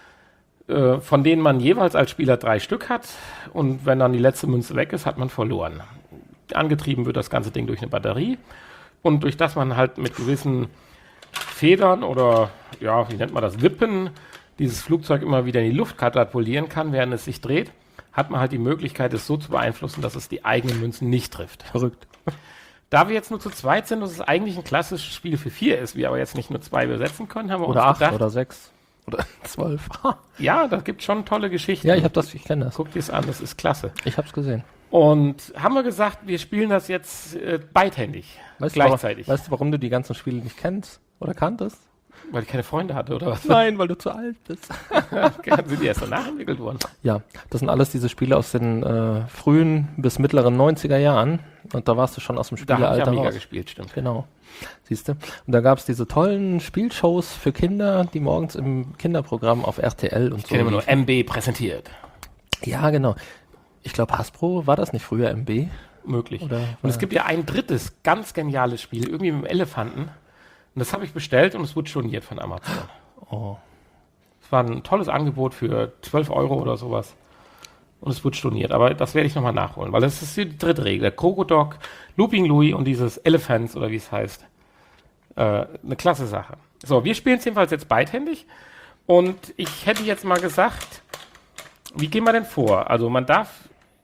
Speaker 1: äh, von denen man jeweils als Spieler drei Stück hat. Und wenn dann die letzte Münze weg ist, hat man verloren. Angetrieben wird das ganze Ding durch eine Batterie. Und durch das man halt mit gewissen Federn oder, ja, wie nennt man das, Wippen, dieses Flugzeug immer wieder in die Luft katapultieren kann, während es sich dreht, hat man halt die Möglichkeit, es so zu beeinflussen, dass es die eigenen Münzen nicht trifft.
Speaker 2: Verrückt.
Speaker 1: Da wir jetzt nur zu zweit sind und es eigentlich ein klassisches Spiel für vier ist, wir aber jetzt nicht nur zwei besetzen können, haben wir
Speaker 2: Oder
Speaker 1: uns
Speaker 2: acht
Speaker 1: gedacht,
Speaker 2: oder sechs. Oder zwölf.
Speaker 1: ja, da gibt schon tolle Geschichten.
Speaker 2: Ja, ich habe das, ich kenne das.
Speaker 1: Guck dir es an, das ist klasse.
Speaker 2: Ich habe es gesehen.
Speaker 1: Und haben wir gesagt, wir spielen das jetzt äh, beidhändig,
Speaker 2: Weißt
Speaker 1: gleichzeitig,
Speaker 2: Du, warum- weißt du, warum du die ganzen Spiele nicht kennst? Oder kanntest?
Speaker 1: weil ich keine Freunde hatte oder was?
Speaker 2: Nein, weil du zu alt bist.
Speaker 1: Sind die erst danach entwickelt worden?
Speaker 2: Ja, das sind alles diese Spiele aus den äh, frühen bis mittleren neunziger Jahren. Und da warst du schon aus dem
Speaker 1: Da habe ich
Speaker 2: Spielealter
Speaker 1: Amiga
Speaker 2: raus.
Speaker 1: gespielt, stimmt.
Speaker 2: Genau. Siehst du? Und da gab es diese tollen Spielshows für Kinder, die morgens im Kinderprogramm auf R T L und
Speaker 1: Ich
Speaker 2: so.
Speaker 1: kenne immer nur
Speaker 2: liefen.
Speaker 1: M B präsentiert.
Speaker 2: Ja, genau. Ich glaube, Hasbro, war das nicht früher M B?
Speaker 1: Möglich.
Speaker 2: Oder,
Speaker 1: Und es gibt ja ein drittes, ganz geniales Spiel, irgendwie mit dem Elefanten. Und das habe ich bestellt und es wurde storniert von Amazon.
Speaker 2: Oh.
Speaker 1: Es war ein tolles Angebot für zwölf Euro oder sowas. Und es wurde storniert. Aber das werde ich nochmal nachholen, weil das ist die dritte Regel. Der Krokodok, Looping Louis und dieses Elephants oder wie es heißt. Äh, eine klasse Sache. So, wir spielen es jedenfalls jetzt beidhändig. Und ich hätte jetzt mal gesagt, wie gehen wir denn vor? Also man darf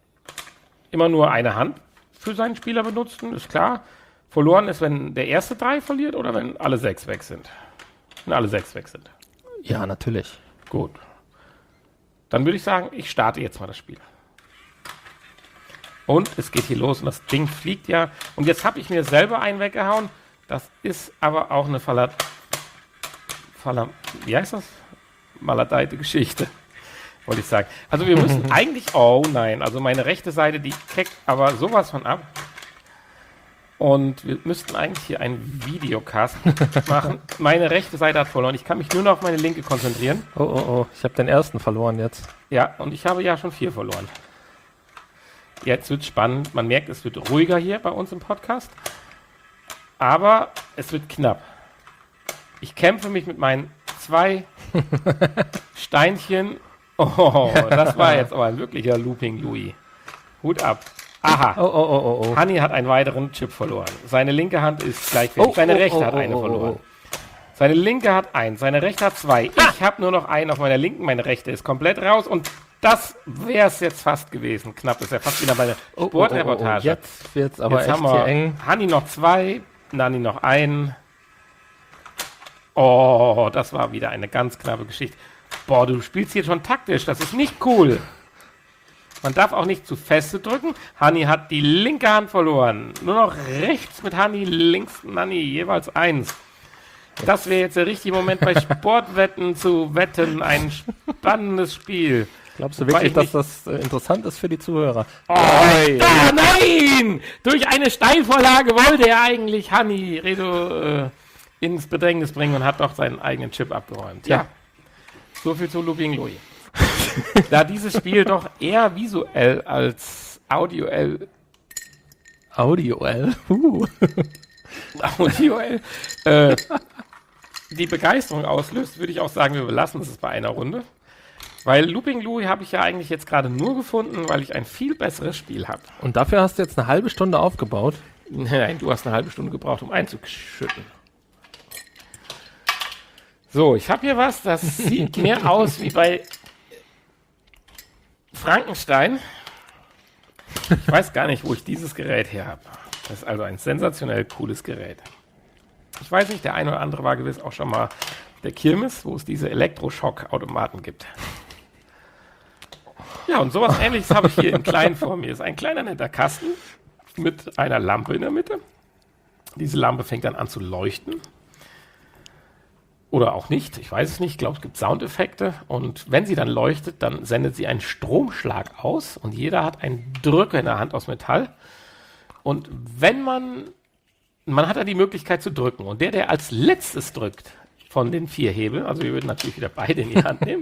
Speaker 1: immer nur eine Hand für seinen Spieler benutzen, ist klar. Verloren ist, wenn der erste drei verliert oder wenn alle sechs weg sind. Wenn alle sechs weg sind.
Speaker 2: Ja, natürlich.
Speaker 1: Gut. Dann würde ich sagen, ich starte jetzt mal das Spiel. Und es geht hier los und das Ding fliegt ja. Und jetzt habe ich mir selber einen weggehauen. Das ist aber auch eine Faller... Faller... Wie heißt das? Maladeite Geschichte. Wollte ich sagen. Also wir müssen eigentlich... Oh nein, also meine rechte Seite, die keckt aber sowas von ab. Und wir müssten eigentlich hier einen Videocast machen. Meine rechte Seite hat verloren. Ich kann mich nur noch auf meine linke konzentrieren.
Speaker 2: Oh, oh, oh. Ich habe den ersten verloren jetzt.
Speaker 1: Ja, und ich habe ja schon vier verloren. Jetzt wird spannend. Man merkt, es wird ruhiger hier bei uns im Podcast. Aber es wird knapp. Ich kämpfe mich mit meinen zwei Steinchen. Oh, das war jetzt aber ein wirklicher Looping Louis. Hut ab. Aha.
Speaker 2: Oh, oh, oh, oh, oh.
Speaker 1: Hanni hat einen weiteren Chip verloren. Seine linke Hand ist gleichwertig.
Speaker 2: Oh,
Speaker 1: Seine
Speaker 2: oh,
Speaker 1: rechte
Speaker 2: oh,
Speaker 1: hat
Speaker 2: oh,
Speaker 1: eine
Speaker 2: oh, oh,
Speaker 1: verloren.
Speaker 2: oh.
Speaker 1: Seine linke hat eins, seine rechte hat zwei. Ich habe nur noch einen auf meiner linken, meine rechte ist komplett raus und das wäre es jetzt fast gewesen. Knapp ist ja fast wieder bei der
Speaker 2: Oh, oh, oh, oh,
Speaker 1: Sportreportage.
Speaker 2: oh. Jetzt wird's aber
Speaker 1: Jetzt
Speaker 2: echt
Speaker 1: haben wir
Speaker 2: hier eng.
Speaker 1: Hanni noch zwei, Nani noch einen. Oh, das war wieder eine ganz knappe Geschichte. Boah, du spielst hier schon taktisch, das ist nicht cool. Man darf auch nicht zu feste drücken. Hanni hat die linke Hand verloren. Nur noch rechts mit Hanni, links Nani, jeweils eins. Das wäre jetzt der richtige Moment bei Sportwetten zu wetten. Ein spannendes Spiel.
Speaker 2: Glaubst du wirklich, dass das äh, interessant ist für die Zuhörer?
Speaker 1: Oh, ah, nein! Durch eine Steilvorlage wollte er eigentlich Hanni Redo äh, ins Bedrängnis bringen und hat doch seinen eigenen Chip abgeräumt. Ja, ja. So viel zu Looping Louis. Da dieses Spiel doch eher visuell als audioell
Speaker 2: Audioell? Uh.
Speaker 1: audioell äh, die Begeisterung auslöst, würde ich auch sagen, wir belassen es bei einer Runde. Weil Looping Louis habe ich ja eigentlich jetzt gerade nur gefunden, weil ich ein viel besseres Spiel habe.
Speaker 2: Und dafür hast du jetzt eine halbe Stunde aufgebaut?
Speaker 1: Nein, du hast eine halbe Stunde gebraucht, um einzuschütten. So, ich habe hier was, das sieht mehr aus wie bei Frankenstein. Ich weiß gar nicht, wo ich dieses Gerät her habe. Das ist also ein sensationell cooles Gerät. Ich weiß nicht, der eine oder andere war gewiss auch schon mal der Kirmes, wo es diese Elektroschock-Automaten gibt. Ja, und sowas Ähnliches habe ich hier in klein vor mir. Das ist ein kleiner netter Kasten mit einer Lampe in der Mitte. Diese Lampe fängt dann an zu leuchten. Oder auch nicht, ich weiß es nicht. Ich glaube, es gibt Soundeffekte. Und wenn sie dann leuchtet, dann sendet sie einen Stromschlag aus. Und jeder hat einen Drücker in der Hand aus Metall. Und wenn man, man hat dann die Möglichkeit zu drücken. Und der, der als letztes drückt, von den vier Hebeln, also wir würden natürlich wieder beide in die Hand nehmen,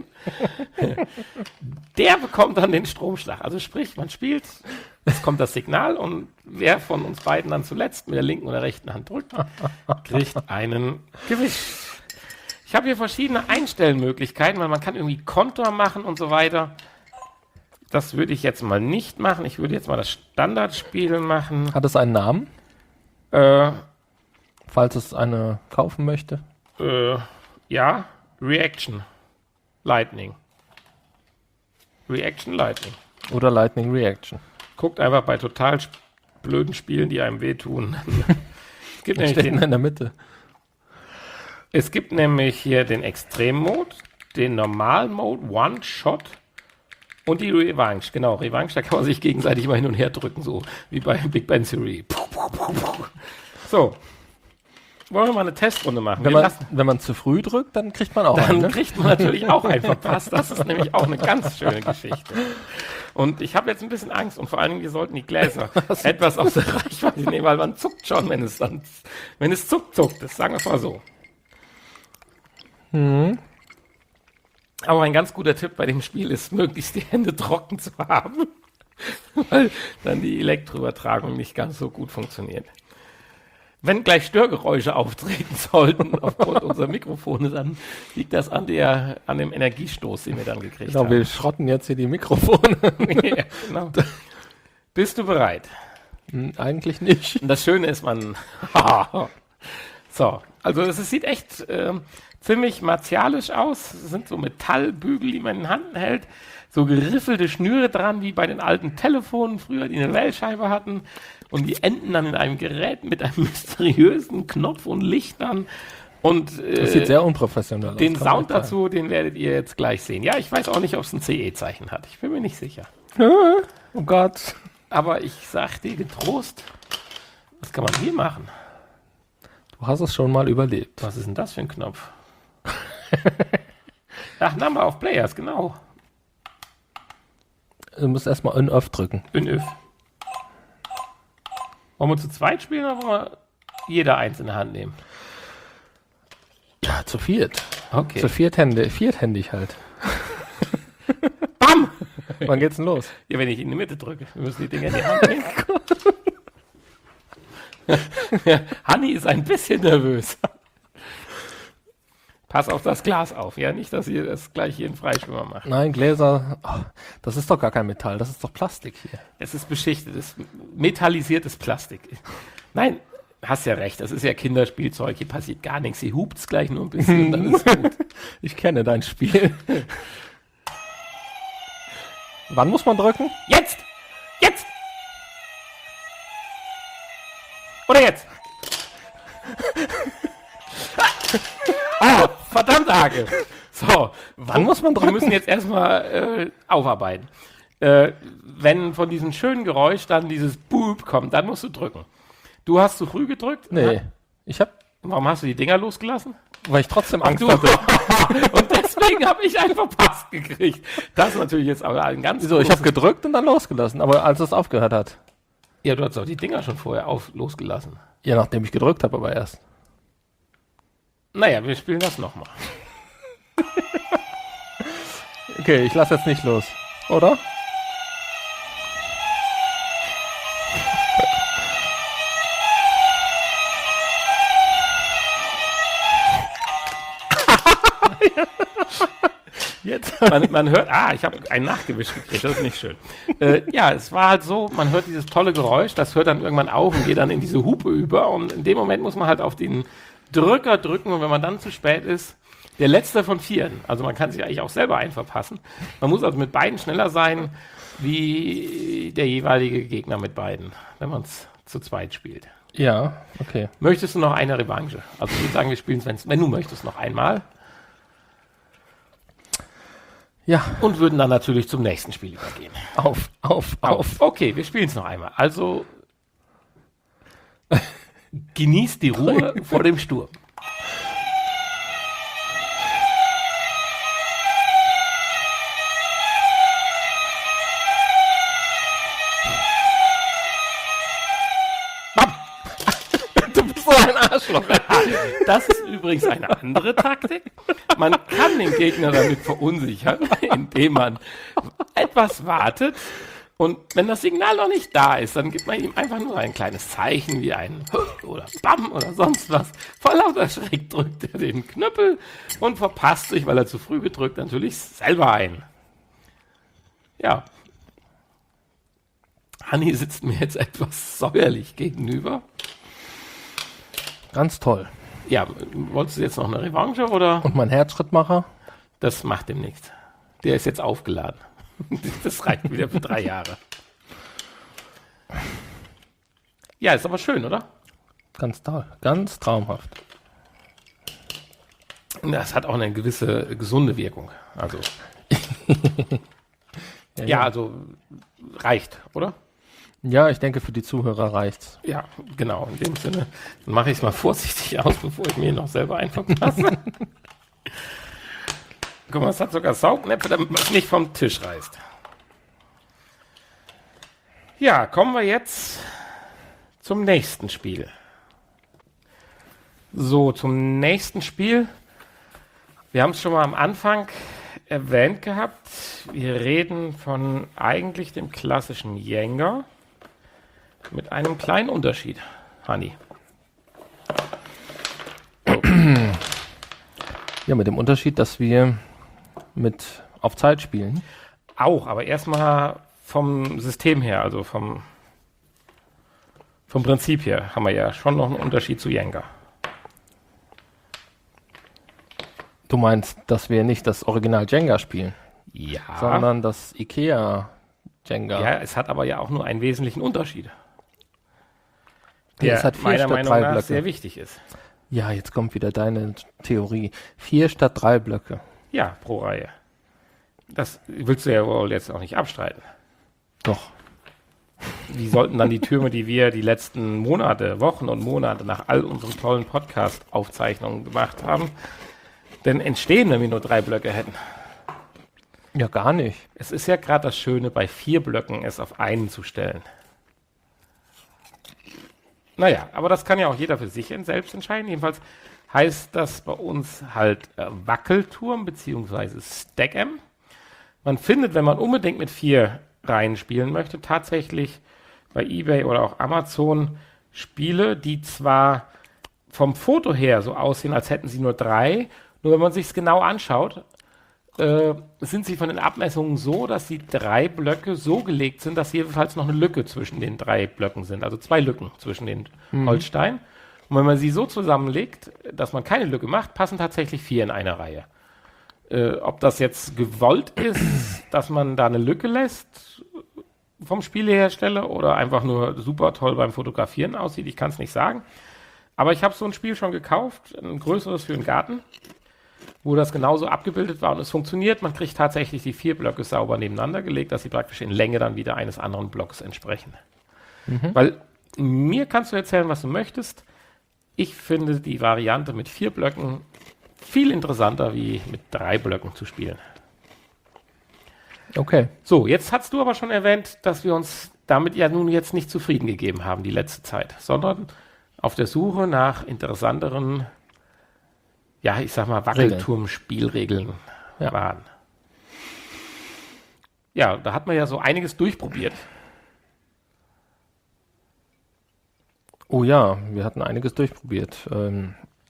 Speaker 1: der bekommt dann den Stromschlag. Also sprich, man spielt, es kommt das Signal und wer von uns beiden dann zuletzt mit der linken oder rechten Hand drückt, kriegt einen Gewicht. Ich habe hier verschiedene Einstellmöglichkeiten, weil man kann irgendwie Kontor machen und so weiter. Das würde ich jetzt mal nicht machen. Ich würde jetzt mal das Standardspiel machen.
Speaker 2: Hat es einen Namen?
Speaker 1: Äh,
Speaker 2: Falls es eine kaufen möchte.
Speaker 1: Äh, ja, Reaction Lightning. Reaction Lightning.
Speaker 2: Oder Lightning Reaction.
Speaker 1: Guckt einfach bei total sp- blöden Spielen, die einem wehtun. Es gibt nämlich
Speaker 2: Steht
Speaker 1: den,
Speaker 2: in der Mitte.
Speaker 1: es gibt nämlich hier den Extrem-Mode, den Normal-Mode, One-Shot und die Revanche. Genau, Revanche, da kann man sich gegenseitig mal hin und her drücken, so wie bei Big Bang Theory. So. Wollen wir mal eine Testrunde machen?
Speaker 2: Wenn
Speaker 1: Wir
Speaker 2: man,
Speaker 1: lassen-
Speaker 2: wenn man zu früh drückt, dann kriegt man auch
Speaker 1: Dann
Speaker 2: einen, ne?
Speaker 1: kriegt man natürlich auch einen verpasst. Das ist nämlich auch eine ganz schöne Geschichte. Und ich habe jetzt ein bisschen Angst und vor allen Dingen, wir sollten die Gläser etwas aus der Reichweite nehmen, weil man zuckt schon, wenn es dann, wenn es zuckt, zuckt. Das sagen wir es mal so.
Speaker 2: Mhm.
Speaker 1: Aber ein ganz guter Tipp bei dem Spiel ist, möglichst die Hände trocken zu haben, weil dann die Elektroübertragung nicht ganz so gut funktioniert. Wenn gleich Störgeräusche auftreten sollten aufgrund unserer Mikrofone, dann liegt das an, der, an dem Energiestoß, den wir dann gekriegt
Speaker 2: Genau,
Speaker 1: haben.
Speaker 2: wir schrotten jetzt hier die Mikrofone.
Speaker 1: Ja, genau. Bist du bereit?
Speaker 2: Hm, Eigentlich nicht.
Speaker 1: Und das Schöne ist, man... so, also es sieht echt ähm, ziemlich martialisch aus. Es sind so Metallbügel, die man in den Händen hält. So geriffelte Schnüre dran, wie bei den alten Telefonen früher, die eine Wählscheibe hatten. Und die enden dann in einem Gerät mit einem mysteriösen Knopf und Lichtern. Und äh,
Speaker 2: Das sieht sehr unprofessionell aus.
Speaker 1: den
Speaker 2: kann man
Speaker 1: Sound
Speaker 2: sagen.
Speaker 1: dazu, den werdet ihr jetzt gleich sehen. Ja, ich weiß auch nicht, ob es ein C E-Zeichen hat. Ich bin mir nicht sicher.
Speaker 2: Oh Gott.
Speaker 1: Aber ich sag dir getrost, was kann man hier machen?
Speaker 2: Du hast es schon mal überlebt.
Speaker 1: Was ist denn das für ein Knopf? Ach, Number of Players, genau.
Speaker 2: Du musst erstmal On-Off drücken.
Speaker 1: In Öf. Wollen wir zu zweit spielen oder wollen wir jeder eins in der Hand nehmen?
Speaker 2: Ja, zu viert.
Speaker 1: Okay.
Speaker 2: Zu vierthändig, vierthändig halt.
Speaker 1: Bam!
Speaker 2: Wann geht's denn los?
Speaker 1: Ja, wenn ich in die Mitte drücke. Wir müssen die Dinger in die Hand nehmen. Ja, Hanni ist ein bisschen nervös. Pass auf das Glas auf, ja? Nicht, dass ihr das gleich hier in Freischwimmer macht.
Speaker 2: Nein, Gläser. Oh, das ist doch gar kein Metall, das ist doch Plastik hier.
Speaker 1: Es ist beschichtetes, metallisiertes Plastik. Nein, hast ja recht, das ist ja Kinderspielzeug, hier passiert gar nichts. Hier hupt's gleich nur ein bisschen und dann ist gut.
Speaker 2: Ich kenne dein Spiel. Wann muss man drücken?
Speaker 1: Jetzt! Jetzt! Oder jetzt! Ah, verdammt, Hake! So,
Speaker 2: Wann muss man
Speaker 1: wir
Speaker 2: drücken?
Speaker 1: müssen jetzt erstmal äh, aufarbeiten. Äh, wenn von diesem schönen Geräusch dann dieses Boop kommt, dann musst du drücken. Du hast zu früh gedrückt?
Speaker 2: Nee. Ich hab.
Speaker 1: Warum hast du die Dinger losgelassen?
Speaker 2: Weil ich trotzdem
Speaker 1: Ach
Speaker 2: Angst
Speaker 1: du.
Speaker 2: hatte.
Speaker 1: Und deswegen habe ich einen verpasst gekriegt. Das ist natürlich jetzt aber ein ganz
Speaker 2: So, ich habe
Speaker 1: großes-
Speaker 2: gedrückt und dann losgelassen, aber als es aufgehört hat.
Speaker 1: Ja, du hast doch die Dinger schon vorher auf, losgelassen.
Speaker 2: Ja, nachdem ich gedrückt habe, aber erst.
Speaker 1: Naja, wir spielen das nochmal.
Speaker 2: Okay, ich lasse jetzt nicht los, oder? Jetzt.
Speaker 1: Man, man hört, ah, ich habe einen Nachgewisch gekriegt, das ist nicht schön. Äh, ja, es war halt so, man hört dieses tolle Geräusch, das hört dann irgendwann auf und geht dann in diese Hupe über und in dem Moment muss man halt auf den Drücker drücken und wenn man dann zu spät ist, der letzte von vieren, also man kann sich eigentlich auch selber einen verpassen. Man muss also mit beiden schneller sein, wie der jeweilige Gegner mit beiden, wenn man es zu zweit spielt.
Speaker 2: Ja, okay.
Speaker 1: Möchtest du noch eine Revanche? Also ich würde sagen, wir spielen es, wenn du möchtest, noch einmal.
Speaker 2: Ja,
Speaker 1: Und würden dann natürlich zum nächsten Spiel übergehen.
Speaker 2: auf, auf, auf.
Speaker 1: Okay, wir spielen es noch einmal. Also genießt die Ruhe vor dem Sturm.
Speaker 2: Du bist so ein Arschloch.
Speaker 1: Das ist übrigens eine andere Taktik. Man kann den Gegner damit verunsichern, indem man etwas wartet. Und wenn das Signal noch nicht da ist, dann gibt man ihm einfach nur ein kleines Zeichen wie ein oder Bam oder sonst was. Vor lauter Schreck drückt er den Knüppel und verpasst sich, weil er zu früh gedrückt, natürlich selber ein. Ja. Hanni sitzt mir jetzt etwas säuerlich gegenüber.
Speaker 2: Ganz toll.
Speaker 1: Ja, wolltest du jetzt noch eine Revanche oder?
Speaker 2: Und mein Herzschrittmacher?
Speaker 1: Das macht ihm nichts. Der ist jetzt aufgeladen. Das reicht wieder für drei Jahre. Ja, ist aber schön, oder?
Speaker 2: Ganz toll. Ganz traumhaft.
Speaker 1: Das hat auch eine gewisse gesunde Wirkung. Also,
Speaker 2: Ja,
Speaker 1: ja, also reicht, oder?
Speaker 2: Ja, ich denke, für die Zuhörer reicht's.
Speaker 1: Ja, genau. In dem Sinne dann mache ich es mal vorsichtig aus, bevor ich mir noch selber einen verpasse. Guck mal, es hat sogar Saugnäpfe, damit man es nicht vom Tisch reißt. Ja, kommen wir jetzt zum nächsten Spiel. So, zum nächsten Spiel. Wir haben es schon mal am Anfang erwähnt gehabt. Wir reden von eigentlich dem klassischen Jenga mit einem kleinen Unterschied. Hanni.
Speaker 2: Ja, mit dem Unterschied, dass wir mit auf Zeit spielen.
Speaker 1: Auch, aber erstmal vom System her, also vom, vom Prinzip her, haben wir ja schon noch einen Unterschied zu Jenga.
Speaker 2: Du meinst, dass wir nicht das Original Jenga spielen,
Speaker 1: Ja,
Speaker 2: sondern das Ikea Jenga.
Speaker 1: ja, es hat aber ja auch nur einen wesentlichen Unterschied,
Speaker 2: Ja,
Speaker 1: der
Speaker 2: es hat vier
Speaker 1: meiner
Speaker 2: statt
Speaker 1: Meinung
Speaker 2: drei
Speaker 1: nach
Speaker 2: Blöcke.
Speaker 1: sehr wichtig ist.
Speaker 2: Ja, jetzt kommt wieder deine Theorie. Vier statt drei Blöcke.
Speaker 1: Ja, pro Reihe. Das willst du ja wohl jetzt auch nicht abstreiten.
Speaker 2: Doch.
Speaker 1: Wie sollten dann die Türme, die wir die letzten Monate, Wochen und Monate nach all unseren tollen Podcast-Aufzeichnungen gemacht haben, denn entstehen, wenn wir nur drei Blöcke hätten?
Speaker 2: Ja, gar nicht.
Speaker 1: Es ist ja gerade das Schöne, bei vier Blöcken es auf einen zu stellen. Naja, aber das kann ja auch jeder für sich selbst entscheiden. Jedenfalls heißt das bei uns halt äh, Wackelturm bzw. Stack'em. Man findet, wenn man unbedingt mit vier Reihen spielen möchte, tatsächlich bei eBay oder auch Amazon Spiele, die zwar vom Foto her so aussehen, als hätten sie nur drei, nur wenn man sich es genau anschaut, äh, sind sie von den Abmessungen so, dass die drei Blöcke so gelegt sind, dass jedenfalls noch eine Lücke zwischen den drei Blöcken sind, also zwei Lücken zwischen den
Speaker 2: Mhm.
Speaker 1: Holzsteinen. Und wenn man sie so zusammenlegt, dass man keine Lücke macht, passen tatsächlich vier in einer Reihe. Äh, ob das jetzt gewollt ist, dass man da eine Lücke lässt vom Spielehersteller oder einfach nur super toll beim Fotografieren aussieht, ich kann es nicht sagen. Aber ich habe so ein Spiel schon gekauft, ein größeres für den Garten, wo das genauso abgebildet war und es funktioniert. Man kriegt tatsächlich die vier Blöcke sauber nebeneinander gelegt, dass sie praktisch in Länge dann wieder eines anderen Blocks entsprechen.
Speaker 2: Mhm.
Speaker 1: Weil mir kannst du erzählen, was du möchtest. Ich finde die Variante mit vier Blöcken viel interessanter, wie mit drei Blöcken zu spielen.
Speaker 2: Okay.
Speaker 1: So, jetzt hast du aber schon erwähnt, dass wir uns damit ja nun jetzt nicht zufrieden gegeben haben die letzte Zeit, sondern auf der Suche nach interessanteren, ja, ich sag mal, Wackelturm-Spielregeln
Speaker 2: Ja.
Speaker 1: waren. Ja, da hat man ja so einiges durchprobiert.
Speaker 2: Oh ja, wir hatten einiges durchprobiert. Ähm,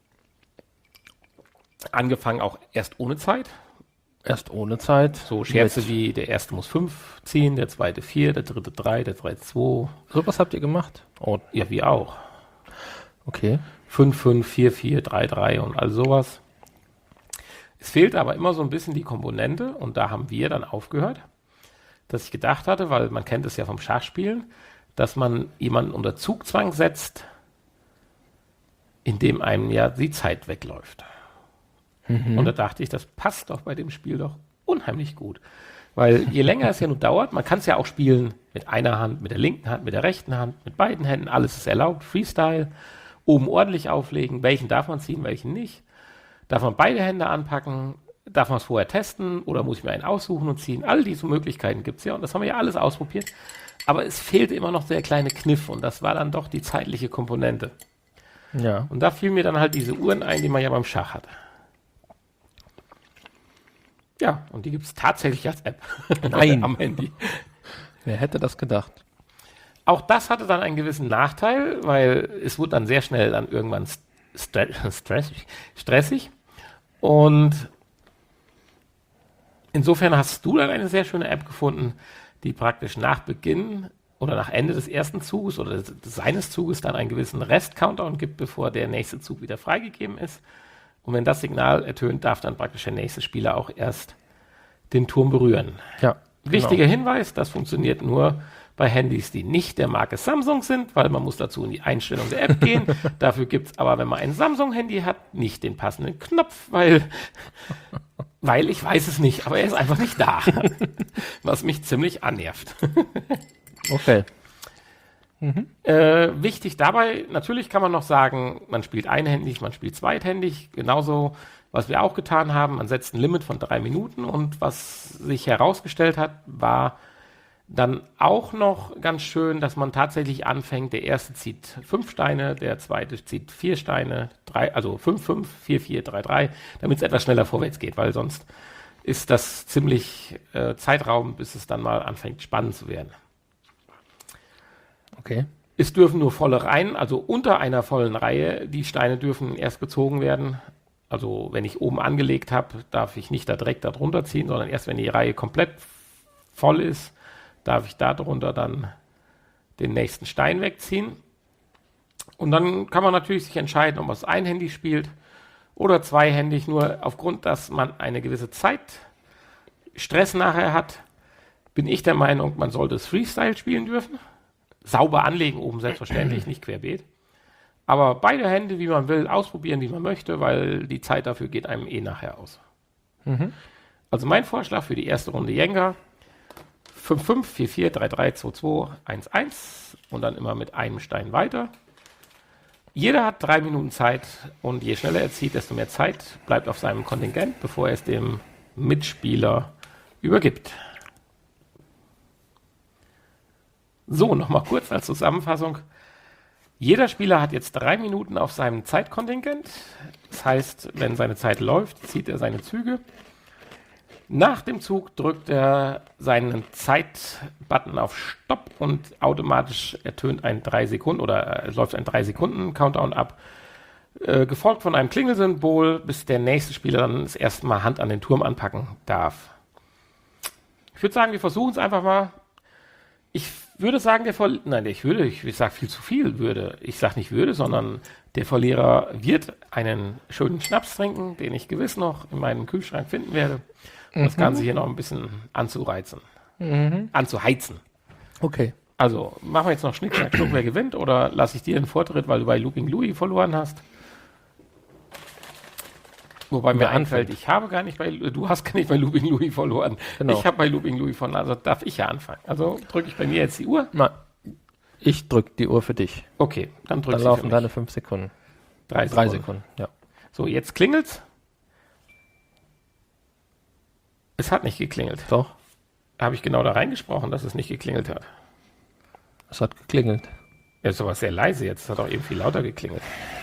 Speaker 1: Angefangen auch erst ohne Zeit.
Speaker 2: erst ohne Zeit.
Speaker 1: So Scherze
Speaker 2: Mit-
Speaker 1: wie der erste muss fünf ziehen, der zweite vier, der dritte drei, der zweite zwei.
Speaker 2: Sowas habt ihr gemacht? Oh,
Speaker 1: Ja, wie auch.
Speaker 2: okay.
Speaker 1: fünf fünf, vier vier, drei drei und all sowas. Es fehlte aber immer so ein bisschen die Komponente und da haben wir dann aufgehört, dass ich gedacht hatte, weil man kennt es ja vom Schachspielen, dass man jemanden unter Zugzwang setzt, indem einem ja die Zeit wegläuft. Und da dachte ich, das passt doch bei dem Spiel doch unheimlich gut. Weil je länger es ja nun dauert, man kann es ja auch spielen mit einer Hand, mit der linken Hand, mit der rechten Hand, mit beiden Händen, alles ist erlaubt, Freestyle, oben ordentlich auflegen, welchen darf man ziehen, welchen nicht. Darf man beide Hände anpacken, darf man es vorher testen oder muss ich mir einen aussuchen und ziehen. All diese Möglichkeiten gibt es ja und das haben wir ja alles ausprobiert. Aber es fehlte immer noch der kleine Kniff und das war dann doch die zeitliche Komponente.
Speaker 2: Ja.
Speaker 1: Und da fielen mir dann halt diese Uhren ein, die man ja beim Schach hat. Ja, und die gibt es tatsächlich als App.
Speaker 2: Nein.
Speaker 1: Am Handy.
Speaker 2: Wer hätte das gedacht?
Speaker 1: Auch das hatte dann einen gewissen Nachteil, weil es wurde dann sehr schnell dann irgendwann stre stressig, stressig. Und insofern hast du dann eine sehr schöne App gefunden, die praktisch nach Beginn oder nach Ende des ersten Zuges oder des, seines Zuges dann einen gewissen Rest-Countdown gibt, bevor der nächste Zug wieder freigegeben ist. Und wenn das Signal ertönt, darf dann praktisch der nächste Spieler auch erst den Turm berühren.
Speaker 2: Ja.
Speaker 1: Wichtiger Hinweis, das funktioniert nur bei Handys, die nicht der Marke Samsung sind, weil man muss dazu in die Einstellung der App gehen. Dafür gibt es aber, wenn man ein Samsung-Handy hat, nicht den passenden Knopf, weil, weil ich weiß es nicht, aber er ist einfach nicht da. Was mich ziemlich annervt.
Speaker 2: Okay.
Speaker 1: Äh, wichtig dabei, natürlich kann man noch sagen, man spielt einhändig, man spielt zweithändig, genauso, was wir auch getan haben, man setzt ein Limit von drei Minuten und was sich herausgestellt hat, war dann auch noch ganz schön, dass man tatsächlich anfängt, der erste zieht fünf Steine, der zweite zieht vier Steine, drei, also fünf fünf, vier vier, drei drei, damit es etwas schneller vorwärts geht, weil sonst ist das ziemlich äh, Zeitraum, bis es dann mal anfängt spannend zu werden.
Speaker 2: Okay.
Speaker 1: Es dürfen nur volle Reihen, also unter einer vollen Reihe, die Steine dürfen erst gezogen werden. Also wenn ich oben angelegt habe, darf ich nicht da direkt darunter ziehen, sondern erst wenn die Reihe komplett voll ist, darf ich darunter dann den nächsten Stein wegziehen. Und dann kann man natürlich sich entscheiden, ob man es einhändig spielt oder zweihändig, nur aufgrund, dass man eine gewisse Zeit Stress nachher hat, bin ich der Meinung, man sollte es Freestyle spielen dürfen. Sauber anlegen oben, selbstverständlich, nicht querbeet. Aber beide Hände, wie man will, ausprobieren, wie man möchte, weil die Zeit dafür geht einem eh nachher aus.
Speaker 2: Mhm.
Speaker 1: Also mein Vorschlag für die erste Runde Jenga, fünf fünf, vier vier, drei drei, zwei zwei, eins eins und dann immer mit einem Stein weiter. Jeder hat drei Minuten Zeit und je schneller er zieht, desto mehr Zeit bleibt auf seinem Kontingent, bevor er es dem Mitspieler übergibt. So, nochmal kurz als Zusammenfassung. Jeder Spieler hat jetzt drei Minuten auf seinem Zeitkontingent. Das heißt, wenn seine Zeit läuft, zieht er seine Züge. Nach dem Zug drückt er seinen Zeitbutton auf Stopp und automatisch ertönt ein drei Sekunden oder äh, läuft ein drei Sekunden Countdown ab, äh, gefolgt von einem Klingelsymbol, bis der nächste Spieler dann das erste Mal Hand an den Turm anpacken darf. Ich würde sagen, wir versuchen es einfach mal. Ich würde sagen, der Verlierer, nein, ich würde, ich, ich sage viel zu viel würde, ich sage nicht würde, sondern der Verlierer wird einen schönen Schnaps trinken, den ich gewiss noch in meinem Kühlschrank finden werde, um mhm. das Ganze hier noch ein bisschen anzureizen, mhm. anzuheizen.
Speaker 2: Okay.
Speaker 1: Also, machen wir jetzt noch Schnick, Schnack, Schnuck, wer gewinnt, oder lasse ich dir den Vortritt, weil du bei Looping Louis verloren hast? Wobei mir einfällt, ich habe gar nicht bei, du hast gar nicht bei Looping Louis verloren. Genau. Ich habe bei Looping Louis verloren, also darf ich ja anfangen. Also drücke ich bei mir jetzt die Uhr?
Speaker 2: Nein, ich drücke die Uhr für dich.
Speaker 1: Okay, dann drücke ich
Speaker 2: Dann laufen deine fünf Sekunden.
Speaker 1: Drei
Speaker 2: Drei
Speaker 1: Sekunden.
Speaker 2: Sekunden, ja.
Speaker 1: So, jetzt klingelt's. Es hat nicht geklingelt.
Speaker 2: Doch,
Speaker 1: Habe ich genau da reingesprochen, dass es nicht geklingelt hat.
Speaker 2: es hat geklingelt.
Speaker 1: Ja, ist aber sehr leise jetzt. Es hat auch eben viel lauter geklingelt.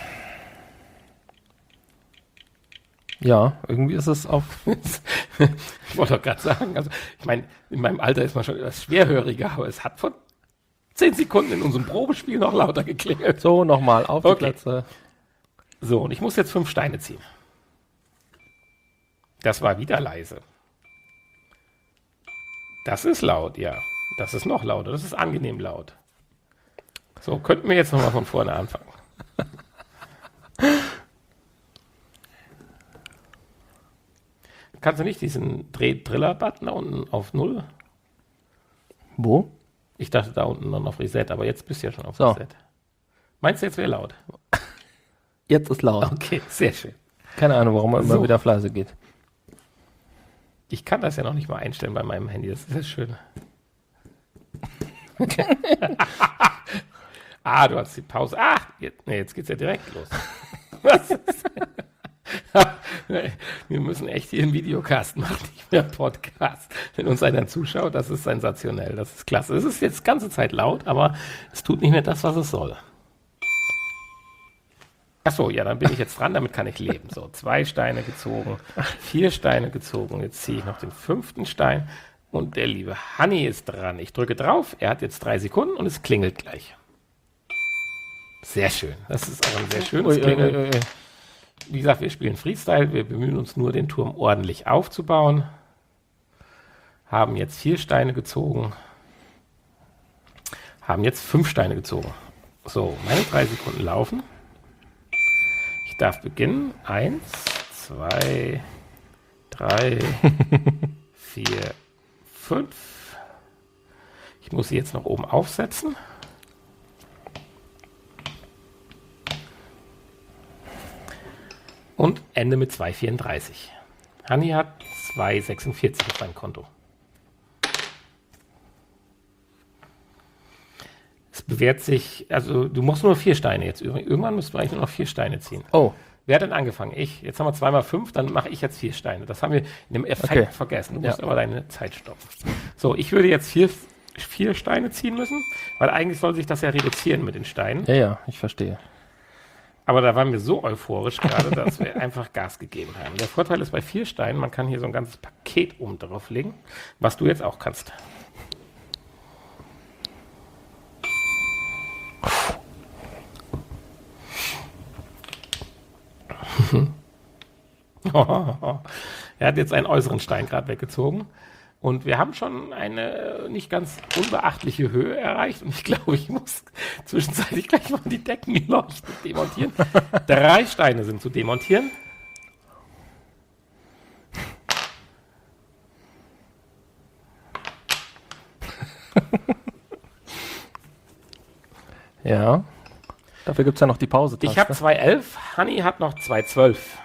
Speaker 2: Ja, irgendwie ist es auf...
Speaker 1: Ich wollte doch gerade sagen, also ich meine, in meinem Alter ist man schon etwas schwerhöriger, aber es hat vor zehn Sekunden in unserem Probespiel noch lauter geklingelt.
Speaker 2: So, nochmal auf die
Speaker 1: Okay.
Speaker 2: Plätze.
Speaker 1: So, und ich muss jetzt fünf Steine ziehen. Das war wieder leise. Das ist laut, ja. Das ist noch lauter. Das ist angenehm laut. So, könnten wir jetzt nochmal von vorne anfangen. Kannst du nicht diesen Dreh-Driller-Button da unten auf Null?
Speaker 2: Wo?
Speaker 1: Ich dachte da unten noch auf Reset, aber jetzt bist du ja schon auf
Speaker 2: So.
Speaker 1: Reset. Meinst du, jetzt wäre laut?
Speaker 2: Jetzt ist laut.
Speaker 1: Okay, sehr schön.
Speaker 2: Keine Ahnung, warum er immer
Speaker 1: So.
Speaker 2: wieder auf leise geht.
Speaker 1: Ich kann das ja noch nicht mal einstellen bei meinem Handy. Das ist ja schön. Ah, du hast die Pause. Ah, jetzt, nee, jetzt geht's ja direkt los. Was ist? Wir müssen echt hier einen Videocast machen, nicht mehr Podcast. Wenn uns einer zuschaut, das ist sensationell. Das ist klasse. Es ist jetzt die ganze Zeit laut, aber es tut nicht mehr das, was es soll. Achso, ja, dann bin ich jetzt dran, damit kann ich leben. So, zwei Steine gezogen, vier Steine gezogen. Jetzt ziehe ich noch den fünften Stein und der liebe Hanni ist dran. Ich drücke drauf, er hat jetzt drei Sekunden und es klingelt gleich. Sehr schön. Das ist auch ein sehr schönes
Speaker 2: Ui, ui,
Speaker 1: Klingeln.
Speaker 2: ui, ui.
Speaker 1: Wie gesagt, wir spielen Freestyle. Wir bemühen uns nur, den Turm ordentlich aufzubauen. Haben jetzt vier Steine gezogen. Haben jetzt fünf Steine gezogen. So, meine drei Sekunden laufen. Ich darf beginnen. Eins, zwei, drei, vier, fünf. Ich muss sie jetzt noch oben aufsetzen. Und Ende mit zwei vierunddreißig. Hanni hat zwei sechsundvierzig auf seinem Konto. Es bewährt sich, also du musst nur vier Steine jetzt. Irgendwann müssten wir eigentlich nur noch vier Steine ziehen.
Speaker 2: Oh,
Speaker 1: Wer hat denn angefangen? Ich. Jetzt haben wir zweimal fünf, dann mache ich jetzt vier Steine. Das haben wir in dem Effekt
Speaker 2: Okay.
Speaker 1: vergessen. Du
Speaker 2: Ja.
Speaker 1: musst aber deine Zeit stoppen. So, ich würde jetzt vier, vier Steine ziehen müssen, weil eigentlich soll sich das ja reduzieren mit den Steinen.
Speaker 2: ja, ja, ich verstehe.
Speaker 1: Aber da waren wir so euphorisch gerade, dass wir einfach Gas gegeben haben. Der Vorteil ist bei vier Steinen, man kann hier so ein ganzes Paket oben drauf legen, was du jetzt auch kannst. Er hat jetzt einen äußeren Stein gerade weggezogen. Und wir haben schon eine nicht ganz unbeachtliche Höhe erreicht. Und ich glaube, ich muss zwischenzeitlich gleich mal die Deckenleuchte demontieren. Drei Steine sind zu demontieren.
Speaker 2: Ja. Dafür gibt es ja noch die Pause-Taste.
Speaker 1: Ich habe zwei elf, Hanni hat noch zwei zwölf.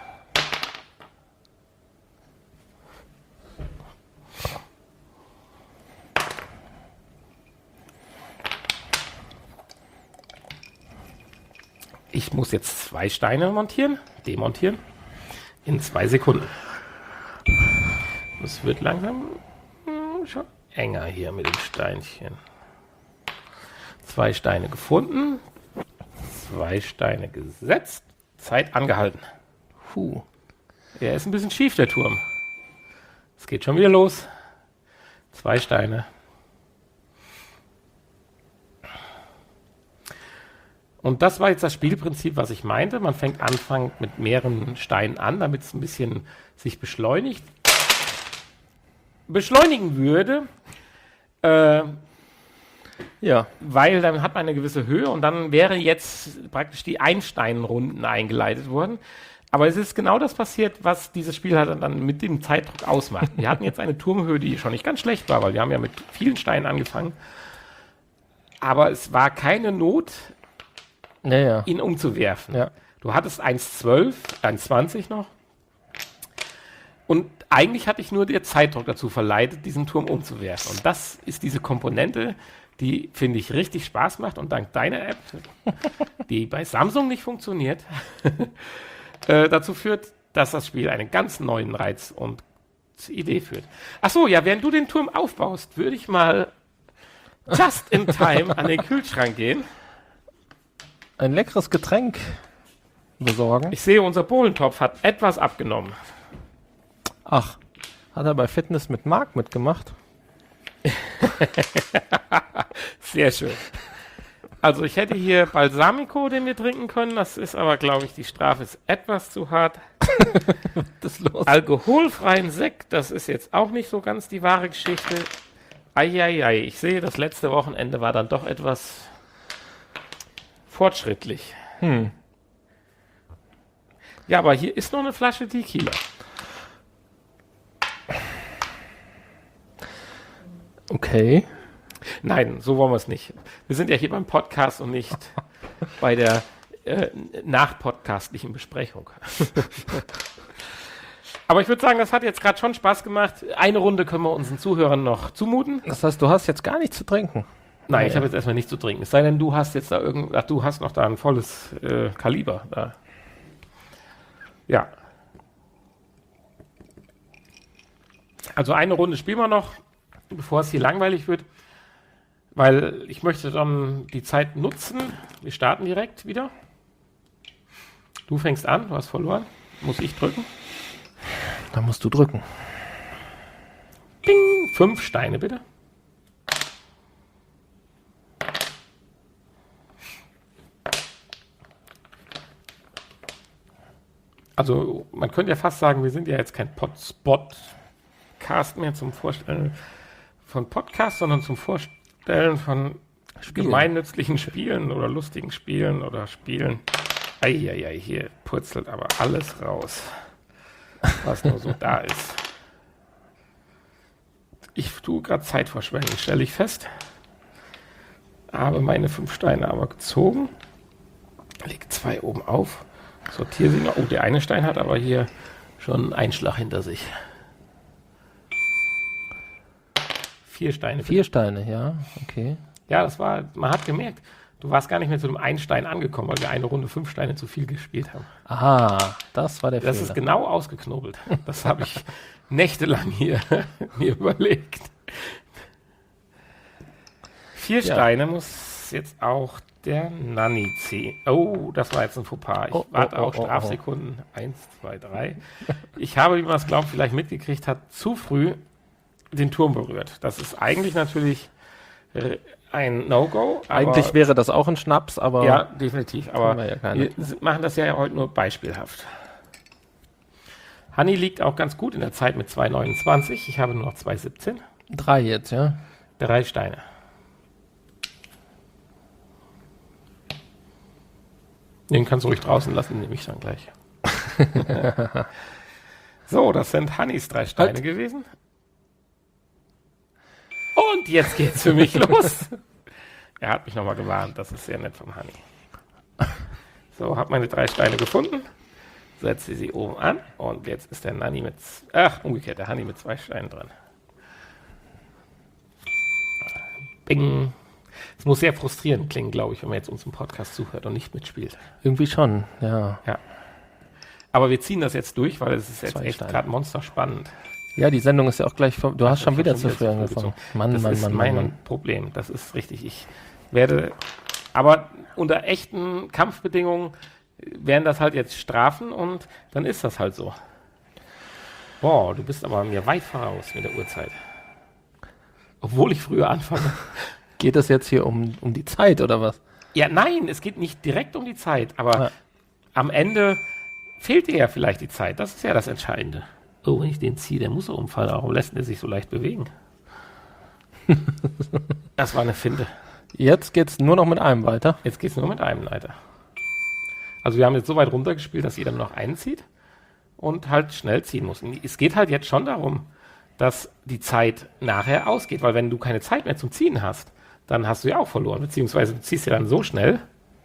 Speaker 1: Ich muss jetzt zwei Steine montieren, demontieren, in zwei Sekunden. Es wird langsam hm, schon enger hier mit den Steinchen. Zwei Steine gefunden, zwei Steine gesetzt, Zeit angehalten.
Speaker 2: Puh.
Speaker 1: Er ist ein bisschen schief, der Turm. Es geht schon wieder los. Zwei Steine. Und das war jetzt das Spielprinzip, was ich meinte. Man fängt Anfang mit mehreren Steinen an, damit es ein bisschen sich beschleunigt. Beschleunigen würde, äh,
Speaker 2: Ja.
Speaker 1: weil dann hat man eine gewisse Höhe und dann wäre jetzt praktisch die Einsteinrunden eingeleitet worden. Aber es ist genau das passiert, was dieses Spiel halt dann mit dem Zeitdruck ausmacht. Wir hatten jetzt eine Turmhöhe, die schon nicht ganz schlecht war, weil wir haben ja mit vielen Steinen angefangen. Aber es war keine Not,
Speaker 2: Ja, ja.
Speaker 1: ihn umzuwerfen.
Speaker 2: Ja.
Speaker 1: Du hattest eins zwölf, eins zwanzig noch. Und eigentlich hatte ich nur den Zeitdruck dazu verleitet, diesen Turm umzuwerfen. Und das ist diese Komponente, die, finde ich, richtig Spaß macht und dank deiner App, die bei Samsung nicht funktioniert, äh, dazu führt, dass das Spiel einen ganz neuen Reiz und Idee führt. Ach so, ja, während du den Turm aufbaust, würde ich mal just in time an den Kühlschrank gehen.
Speaker 2: Ein leckeres Getränk besorgen.
Speaker 1: Ich sehe, unser Bohlentopf hat etwas abgenommen.
Speaker 2: Ach, hat er bei Fitness mit Marc mitgemacht?
Speaker 1: Sehr schön. Also ich hätte hier Balsamico, den wir trinken können. Das ist aber, glaube ich, die Strafe ist etwas zu hart.
Speaker 2: Das ist los.
Speaker 1: Alkoholfreien Sekt, das ist jetzt auch nicht so ganz die wahre Geschichte. Eieiei, ich sehe, das letzte Wochenende war dann doch etwas fortschrittlich.
Speaker 2: Hm.
Speaker 1: Ja, aber hier ist noch eine Flasche Tequila.
Speaker 2: Okay.
Speaker 1: Nein, so wollen wir es nicht. Wir sind ja hier beim Podcast und nicht bei der äh, nachpodcastlichen Besprechung. Aber ich würde sagen, das hat jetzt gerade schon Spaß gemacht. Eine Runde können wir unseren Zuhörern noch zumuten.
Speaker 2: Das heißt, du hast jetzt gar nichts zu trinken?
Speaker 1: Nein,
Speaker 2: Nee.
Speaker 1: ich habe jetzt erstmal nichts zu trinken. Es sei denn, du hast jetzt da irgend, ach, du hast noch da ein volles äh, Kaliber da. Ja. Also eine Runde spielen wir noch, bevor es hier langweilig wird, weil ich möchte dann die Zeit nutzen. Wir starten direkt wieder. Du fängst an, du hast verloren. Muss ich drücken?
Speaker 2: Da musst du drücken.
Speaker 1: Ding! Fünf Steine bitte. Also man könnte ja fast sagen, wir sind ja jetzt kein Podspot-Cast mehr zum Vorstellen von Podcasts, sondern zum Vorstellen von
Speaker 2: Spielen.
Speaker 1: gemeinnützlichen Spielen oder lustigen Spielen oder Spielen. Eieiei, hier purzelt aber alles raus, was nur so da ist. Ich tue gerade Zeitverschwendung, stelle ich fest. Habe meine fünf Steine aber gezogen. Leg zwei oben auf. Sortiere sie noch. Oh, der eine Stein hat aber hier schon einen Einschlag hinter sich. Vier Steine.
Speaker 2: Vier Steine, ja, okay.
Speaker 1: Ja, das war, man hat gemerkt, du warst gar nicht mehr zu dem einen Stein angekommen, weil wir eine Runde fünf Steine zu viel gespielt haben.
Speaker 2: Aha, das war der
Speaker 1: Das
Speaker 2: Fehler.
Speaker 1: ist genau ausgeknobelt. Das habe ich nächtelang hier mir überlegt. Vier
Speaker 2: Ja.
Speaker 1: Steine muss jetzt auch der Nanni ziehen. Oh, das war jetzt ein Fauxpas. Ich
Speaker 2: Oh, oh,
Speaker 1: warte
Speaker 2: oh,
Speaker 1: auf
Speaker 2: oh,
Speaker 1: Strafsekunden. Eins, zwei, drei. Ich habe, wie man es glaubt, vielleicht mitgekriegt hat, zu früh den Turm berührt. Das ist eigentlich natürlich äh, ein No-Go. aber-
Speaker 2: Eigentlich wäre das auch ein Schnaps, aber
Speaker 1: ja, definitiv. Aber
Speaker 2: wir ja keine.
Speaker 1: wir s- machen das ja heute nur beispielhaft. Hanni liegt auch ganz gut in der Zeit mit zwei neunundzwanzig. Ich habe nur noch zwei siebzehn.
Speaker 2: drei jetzt, ja.
Speaker 1: Drei Steine. Den kannst du ruhig draußen lassen, nehme ich dann gleich. So, das sind Hannis drei Steine
Speaker 2: Halt.
Speaker 1: gewesen. Und jetzt geht's für mich los. Er hat mich nochmal gewarnt, das ist sehr nett vom Hanni. So, habe meine drei Steine gefunden, setze sie oben an und jetzt ist der Nanni mit, ach, umgekehrt, der Hanni mit zwei Steinen dran. Bing. Es muss sehr frustrierend klingen, glaube ich, wenn man jetzt uns im Podcast zuhört und nicht mitspielt.
Speaker 2: Irgendwie schon, ja.
Speaker 1: Ja. Aber wir ziehen das jetzt durch, weil es ist jetzt
Speaker 2: Zwei
Speaker 1: echt
Speaker 2: Steine.
Speaker 1: gerade monsterspannend.
Speaker 2: Ja, die Sendung ist ja auch gleich vor. Du hast schon
Speaker 1: Ich
Speaker 2: wieder
Speaker 1: hab
Speaker 2: zu früh angefangen.
Speaker 1: gezogen.
Speaker 2: Mann,
Speaker 1: Das
Speaker 2: Mann,
Speaker 1: ist
Speaker 2: Mann,
Speaker 1: mein
Speaker 2: Mann, Mann.
Speaker 1: Problem. Das ist richtig. Ich werde, aber unter echten Kampfbedingungen wären das halt jetzt Strafen und dann ist das halt so. Boah, du bist aber mir weit voraus mit der Uhrzeit. Obwohl ich früher anfange.
Speaker 2: Geht es jetzt hier um, um die Zeit oder was?
Speaker 1: Ja, nein, es geht nicht direkt um die Zeit, aber
Speaker 2: Ja.
Speaker 1: am Ende fehlt dir ja vielleicht die Zeit. Das ist ja das Entscheidende. Oh, wenn ich den ziehe, der muss er umfallen. Warum lässt er sich so leicht bewegen? Das war eine Finte.
Speaker 2: Jetzt geht's nur noch mit einem weiter.
Speaker 1: Jetzt geht es nur mit einem Leiter. Also wir haben jetzt so weit runtergespielt, dass jeder nur noch einen zieht und halt schnell ziehen muss. Und es geht halt jetzt schon darum, dass die Zeit nachher ausgeht, weil wenn du keine Zeit mehr zum Ziehen hast, dann hast du ja auch verloren, beziehungsweise du ziehst ja dann so schnell,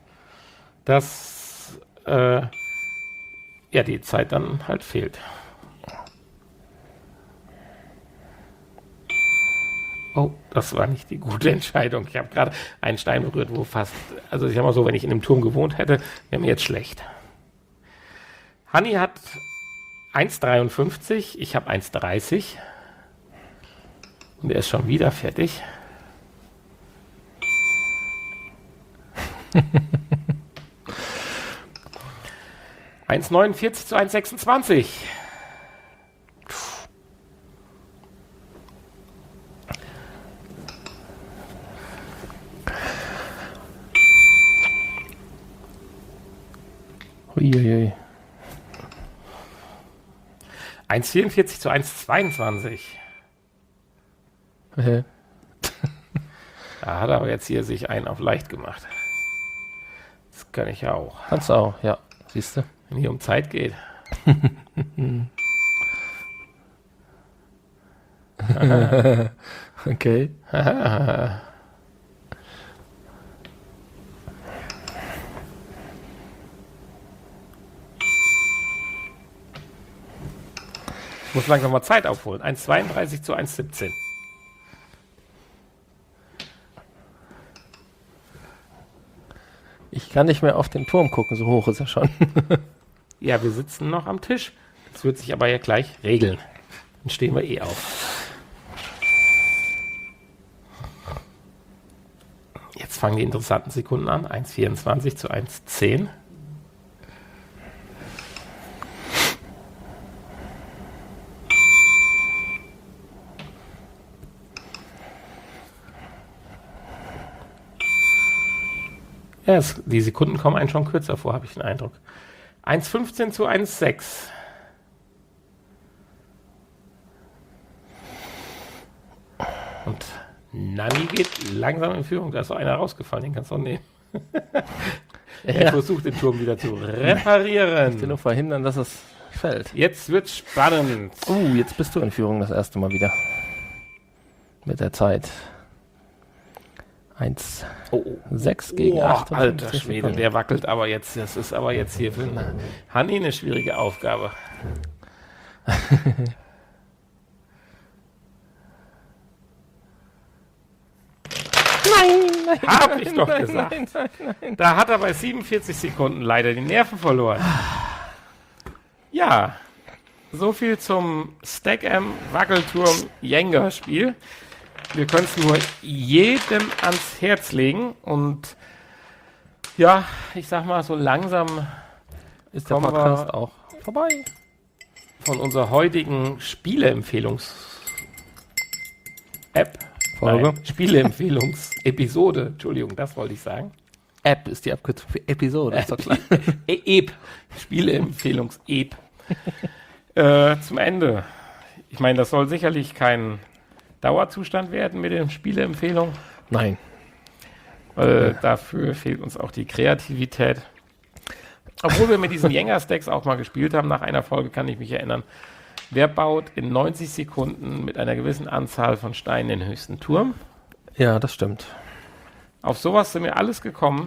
Speaker 1: dass äh, ja die Zeit dann halt fehlt. Oh, das war nicht die gute Entscheidung. Ich habe gerade einen Stein berührt, wo fast, also ich sag mal so, wenn ich in einem Turm gewohnt hätte, wäre mir jetzt schlecht. Hanni hat eins Komma dreiundfünfzig, ich habe eins Komma dreißig. Und er ist schon wieder fertig. eins Komma neunundvierzig zu eins Komma sechsundzwanzig.
Speaker 2: Uiuiui.
Speaker 1: eins Komma vierundvierzig zu eins Komma zweiundzwanzig.
Speaker 2: Okay.
Speaker 1: Da hat er aber jetzt hier sich einen auf leicht gemacht. Das kann ich ja auch.
Speaker 2: Kannst du auch, ja. Siehst du?
Speaker 1: Wenn hier um Zeit geht.
Speaker 2: Okay.
Speaker 1: Ich muss langsam mal Zeit aufholen. eins Komma zweiunddreißig zu eins Komma siebzehn.
Speaker 2: Ich kann nicht mehr auf den Turm gucken, so hoch ist er schon.
Speaker 1: Ja, wir sitzen noch am Tisch. Das wird sich aber ja gleich regeln. Dann stehen wir eh auf. Jetzt fangen die interessanten Sekunden an. eins Komma vierundzwanzig zu eins Komma zehn. Ja, es, die Sekunden kommen einen schon kürzer vor, habe ich den Eindruck. eins Komma fünfzehn zu eins Komma sechs. Und Nanni geht langsam in Führung. Da ist so einer rausgefallen, den kannst du auch nehmen. Er
Speaker 2: Ja.
Speaker 1: versucht, den Turm wieder zu reparieren.
Speaker 2: Ich will nur verhindern, dass es fällt.
Speaker 1: Jetzt wird's spannend.
Speaker 2: Uh, jetzt bist du in Führung das erste Mal wieder. Mit der Zeit. eins
Speaker 1: Oh, oh.
Speaker 2: sechs gegen
Speaker 1: Oh,
Speaker 2: acht.
Speaker 1: alter Schwede, der wackelt aber jetzt. Das ist aber jetzt hier für einen Hanni eine schwierige Aufgabe.
Speaker 2: Nein, nein,
Speaker 1: Hab ich doch
Speaker 2: nein,
Speaker 1: gesagt.
Speaker 2: Nein, nein, nein.
Speaker 1: Da hat er bei siebenundvierzig Sekunden leider die Nerven verloren. Ja, so viel zum Stack-Am Wackelturm Jenga Spiel. Wir können es nur jedem ans Herz legen und ja, ich sag mal, so langsam
Speaker 2: Ist der
Speaker 1: kommen
Speaker 2: Podcast
Speaker 1: wir
Speaker 2: auch vorbei?
Speaker 1: von unserer heutigen Spieleempfehlungs-App,
Speaker 2: Folge.
Speaker 1: Nein, Spieleempfehlungs-Episode, Entschuldigung, das wollte ich sagen.
Speaker 2: App ist die Abkürzung für Episode. Ist doch klar.
Speaker 1: E- E P, Spieleempfehlungs-E P. äh, zum Ende. Ich meine, das soll sicherlich kein Dauerzustand werden mit den Spieleempfehlungen.
Speaker 2: Nein.
Speaker 1: Äh,
Speaker 2: Ja.
Speaker 1: Dafür fehlt uns auch die Kreativität. Obwohl wir mit diesen Jenga-Stacks auch mal gespielt haben, nach einer Folge kann ich mich erinnern. Wer baut in neunzig Sekunden mit einer gewissen Anzahl von Steinen den höchsten Turm?
Speaker 2: Ja, das stimmt.
Speaker 1: Auf sowas sind wir alles gekommen.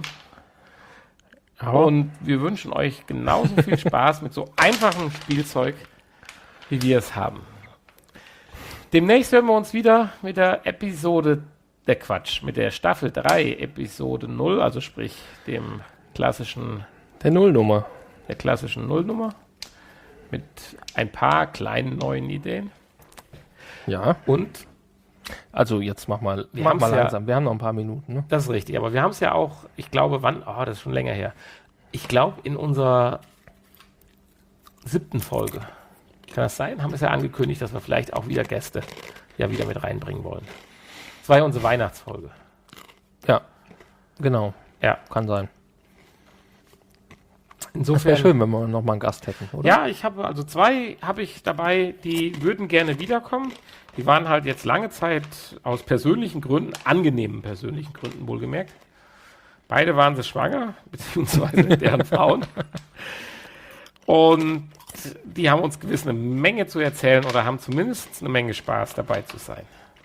Speaker 1: Und wir wünschen euch genauso viel Spaß mit so einfachem Spielzeug, wie wir es haben. Demnächst hören wir uns wieder mit der Episode, der Quatsch, mit der Staffel drei, Episode null, also sprich dem klassischen,
Speaker 2: Der Nullnummer.
Speaker 1: der klassischen Nullnummer. Mit ein paar kleinen neuen Ideen.
Speaker 2: Ja.
Speaker 1: Und
Speaker 2: Also jetzt mach mal,
Speaker 1: Wir
Speaker 2: mach
Speaker 1: haben's
Speaker 2: mal
Speaker 1: ja-
Speaker 2: langsam. Wir haben noch ein paar Minuten. Ne?
Speaker 1: das ist richtig, aber wir haben es ja auch, ich glaube, wann, oh, das ist schon länger her. Ich glaube, in unserer siebten Folge, kann das sein, haben wir es ja angekündigt, dass wir vielleicht auch wieder Gäste ja wieder mit reinbringen wollen. Das war ja unsere Weihnachtsfolge.
Speaker 2: Ja, genau.
Speaker 1: Ja,
Speaker 2: Kann sein. Das
Speaker 1: insofern.
Speaker 2: wäre schön, wenn wir noch mal einen Gast hätten, oder?
Speaker 1: Ja, ich habe also zwei habe ich dabei, die würden gerne wiederkommen. Die waren halt jetzt lange Zeit aus persönlichen Gründen, angenehmen persönlichen Gründen wohlgemerkt. Beide waren sie schwanger, beziehungsweise deren Frauen. Und die haben uns gewiss eine Menge zu erzählen oder haben zumindest eine Menge Spaß dabei zu sein.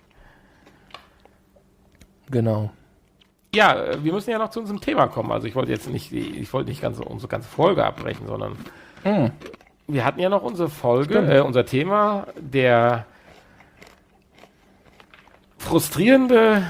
Speaker 2: Genau.
Speaker 1: Ja, äh, wir müssen ja noch zu unserem Thema kommen. Also ich wollte jetzt nicht, die- ich wollte nicht ganz unsere ganze Folge abbrechen, sondern
Speaker 2: Hm.
Speaker 1: wir hatten ja noch unsere Folge,
Speaker 2: Stimmt.
Speaker 1: äh, unser Thema der frustrierende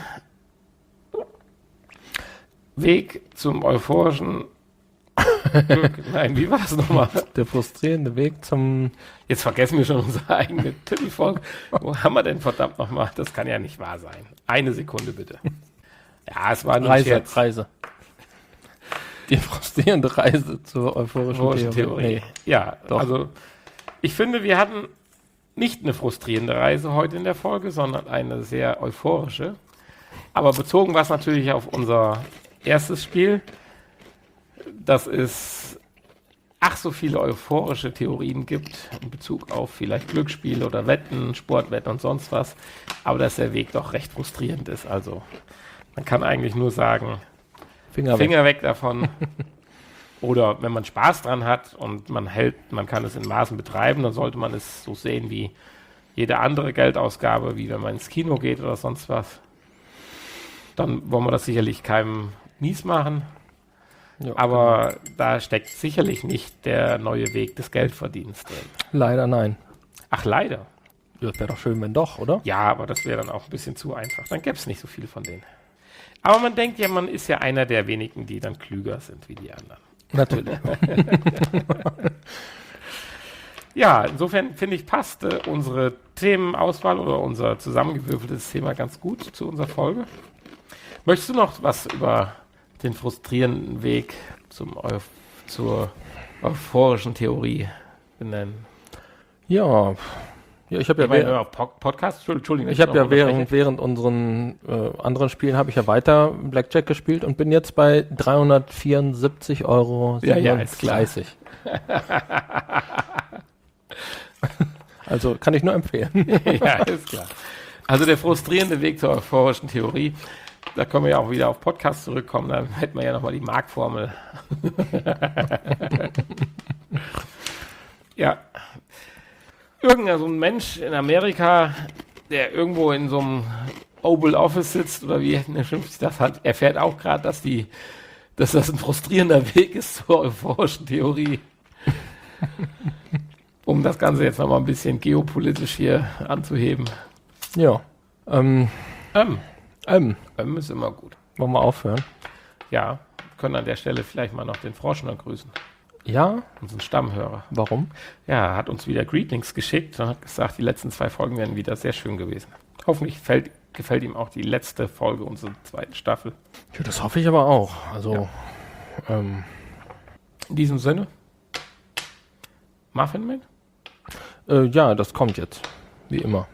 Speaker 1: Weg zum euphorischen Glück. Nein, wie war das nochmal?
Speaker 2: Der frustrierende Weg zum...
Speaker 1: Jetzt vergessen wir schon unsere eigene Titelfolge. Wo haben wir denn verdammt nochmal? Das kann ja nicht wahr sein. Eine Sekunde bitte. Ja, es war nur
Speaker 2: Reise,
Speaker 1: Scherz.
Speaker 2: Reise. Die frustrierende Reise zur euphorischen
Speaker 1: Theorie.
Speaker 2: Theorie.
Speaker 1: Theorie. Ja,
Speaker 2: Doch.
Speaker 1: Also ich finde, wir hatten nicht eine frustrierende Reise heute in der Folge, sondern eine sehr euphorische. Aber bezogen war es natürlich auf unser erstes Spiel, dass es ach so viele euphorische Theorien gibt in Bezug auf vielleicht Glücksspiele oder Wetten, Sportwetten und sonst was, aber dass der Weg doch recht frustrierend ist. Also man kann eigentlich nur sagen,
Speaker 2: Finger,
Speaker 1: Finger
Speaker 2: weg.
Speaker 1: weg davon. Oder wenn man Spaß dran hat und man hält, man kann es in Maßen betreiben, dann sollte man es so sehen wie jede andere Geldausgabe, wie wenn man ins Kino geht oder sonst was. Dann wollen wir das sicherlich keinem mies machen.
Speaker 2: Ja,
Speaker 1: Aber
Speaker 2: genau.
Speaker 1: da steckt sicherlich nicht der neue Weg des Geldverdienens drin.
Speaker 2: Leider nein.
Speaker 1: Ach, leider.
Speaker 2: Ja, wäre doch schön, wenn doch, oder?
Speaker 1: Ja, aber das wäre dann auch ein bisschen zu einfach. Dann gäbe es nicht so viel von denen. Aber man denkt ja, man ist ja einer der wenigen, die dann klüger sind wie die anderen.
Speaker 2: Natürlich.
Speaker 1: Ja, insofern finde ich, passt äh, unsere Themenauswahl oder unser zusammengewürfeltes Thema ganz gut zu unserer Folge. Möchtest du noch was über den frustrierenden Weg zum Eu zur euphorischen Theorie benennen?
Speaker 2: Ja, ja ich habe ja,
Speaker 1: Ich meine,
Speaker 2: während,
Speaker 1: auf Po- Podcast, Entschuldigung.
Speaker 2: ich hab ja
Speaker 1: noch
Speaker 2: während,
Speaker 1: unterbreche.
Speaker 2: während unseren äh, anderen Spielen habe ich ja weiter Blackjack gespielt und bin jetzt bei dreihundertvierundsiebzig Euro
Speaker 1: Ja, ja, ist
Speaker 2: siebenunddreißig. Also kann ich nur empfehlen.
Speaker 1: Ja, ist klar. Also der frustrierende Weg zur euphorischen Theorie, da können wir ja auch wieder auf Podcast zurückkommen, dann hätten wir ja nochmal die Mark-Formel. Ja. Irgendein so ein Mensch in Amerika, der irgendwo in so einem Oval Office sitzt, oder wie schimpft sich das hat, erfährt auch gerade, dass die, dass das ein frustrierender Weg ist zur euphorischen Theorie. Um das Ganze jetzt nochmal ein bisschen geopolitisch hier anzuheben.
Speaker 2: Ja. Ähm,
Speaker 1: Ähm,
Speaker 2: ähm,
Speaker 1: ähm ist immer gut.
Speaker 2: wollen wir aufhören?
Speaker 1: Ja, können an der Stelle vielleicht mal noch den Frosch noch grüßen.
Speaker 2: Ja?
Speaker 1: Unseren Stammhörer.
Speaker 2: Warum?
Speaker 1: Ja, er hat uns wieder Greetings geschickt und hat gesagt, die letzten zwei Folgen wären wieder sehr schön gewesen. Hoffentlich fällt, gefällt ihm auch die letzte Folge unserer zweiten Staffel.
Speaker 2: Ja, das hoffe ich aber auch. Also, ähm,
Speaker 1: In diesem Sinne, Muffin Man?
Speaker 2: äh, ja, das kommt jetzt. Wie immer.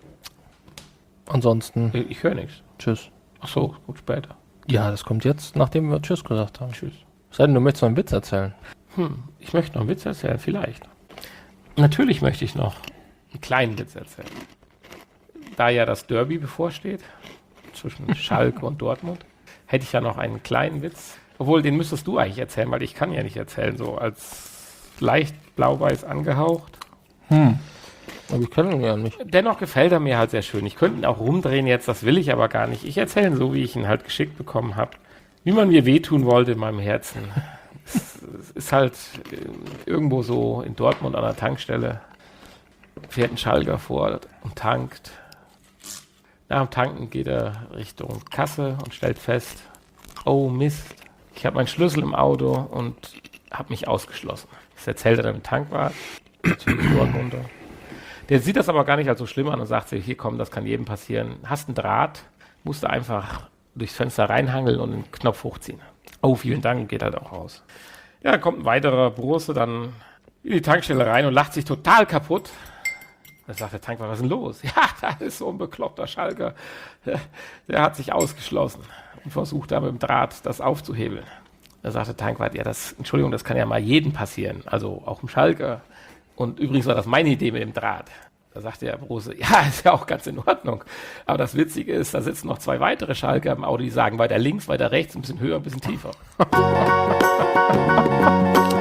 Speaker 2: Ansonsten,
Speaker 1: Ich, ich höre nichts.
Speaker 2: tschüss.
Speaker 1: Ach so, gut später.
Speaker 2: Ja, das kommt jetzt, nachdem wir Tschüss gesagt haben.
Speaker 1: Tschüss.
Speaker 2: Sei denn, du möchtest noch einen Witz erzählen.
Speaker 1: Hm, ich möchte noch einen Witz erzählen, vielleicht. Natürlich möchte ich noch einen kleinen Witz erzählen. Da ja das Derby bevorsteht, zwischen Schalke und Dortmund, hätte ich ja noch einen kleinen Witz. Obwohl, den müsstest du eigentlich erzählen, weil ich kann ja nicht erzählen, so als leicht blau-weiß angehaucht.
Speaker 2: Hm. Aber ich kenne ihn ja nicht.
Speaker 1: Dennoch gefällt er mir halt sehr schön. Ich könnte ihn auch rumdrehen jetzt, das will ich aber gar nicht. Ich erzähle ihn so, wie ich ihn halt geschickt bekommen habe. Wie man mir wehtun wollte in meinem Herzen. Es, es ist halt äh, irgendwo so in Dortmund an der Tankstelle. Fährt ein Schalker vor und tankt. Nach dem Tanken geht er Richtung Kasse und stellt fest, oh Mist, ich habe meinen Schlüssel im Auto und habe mich ausgeschlossen. Das erzählt er dann im Tankwart. Natürlich Dortmunder. Der sieht das aber gar nicht als so schlimm an und sagt sich, hier komm, das kann jedem passieren. Hast einen Draht, musst du einfach durchs Fenster reinhangeln und den Knopf hochziehen. Oh, vielen Dank, geht halt auch raus. Ja, dann kommt ein weiterer Burse dann in die Tankstelle rein und lacht sich total kaputt. Dann sagt der Tankwart, was ist denn los? Ja, da ist so ein bekloppter Schalker. Der, der hat sich ausgeschlossen und versucht da mit dem Draht das aufzuhebeln. Da sagt der Tankwart, ja, das, Entschuldigung, das kann ja mal jedem passieren, also auch dem Schalker. Und übrigens war das meine Idee mit dem Draht. Da sagte der Brose, ja, ist ja auch ganz in Ordnung. Aber das Witzige ist, da sitzen noch zwei weitere Schalker im Auto, die sagen weiter links, weiter rechts, ein bisschen höher, ein bisschen tiefer.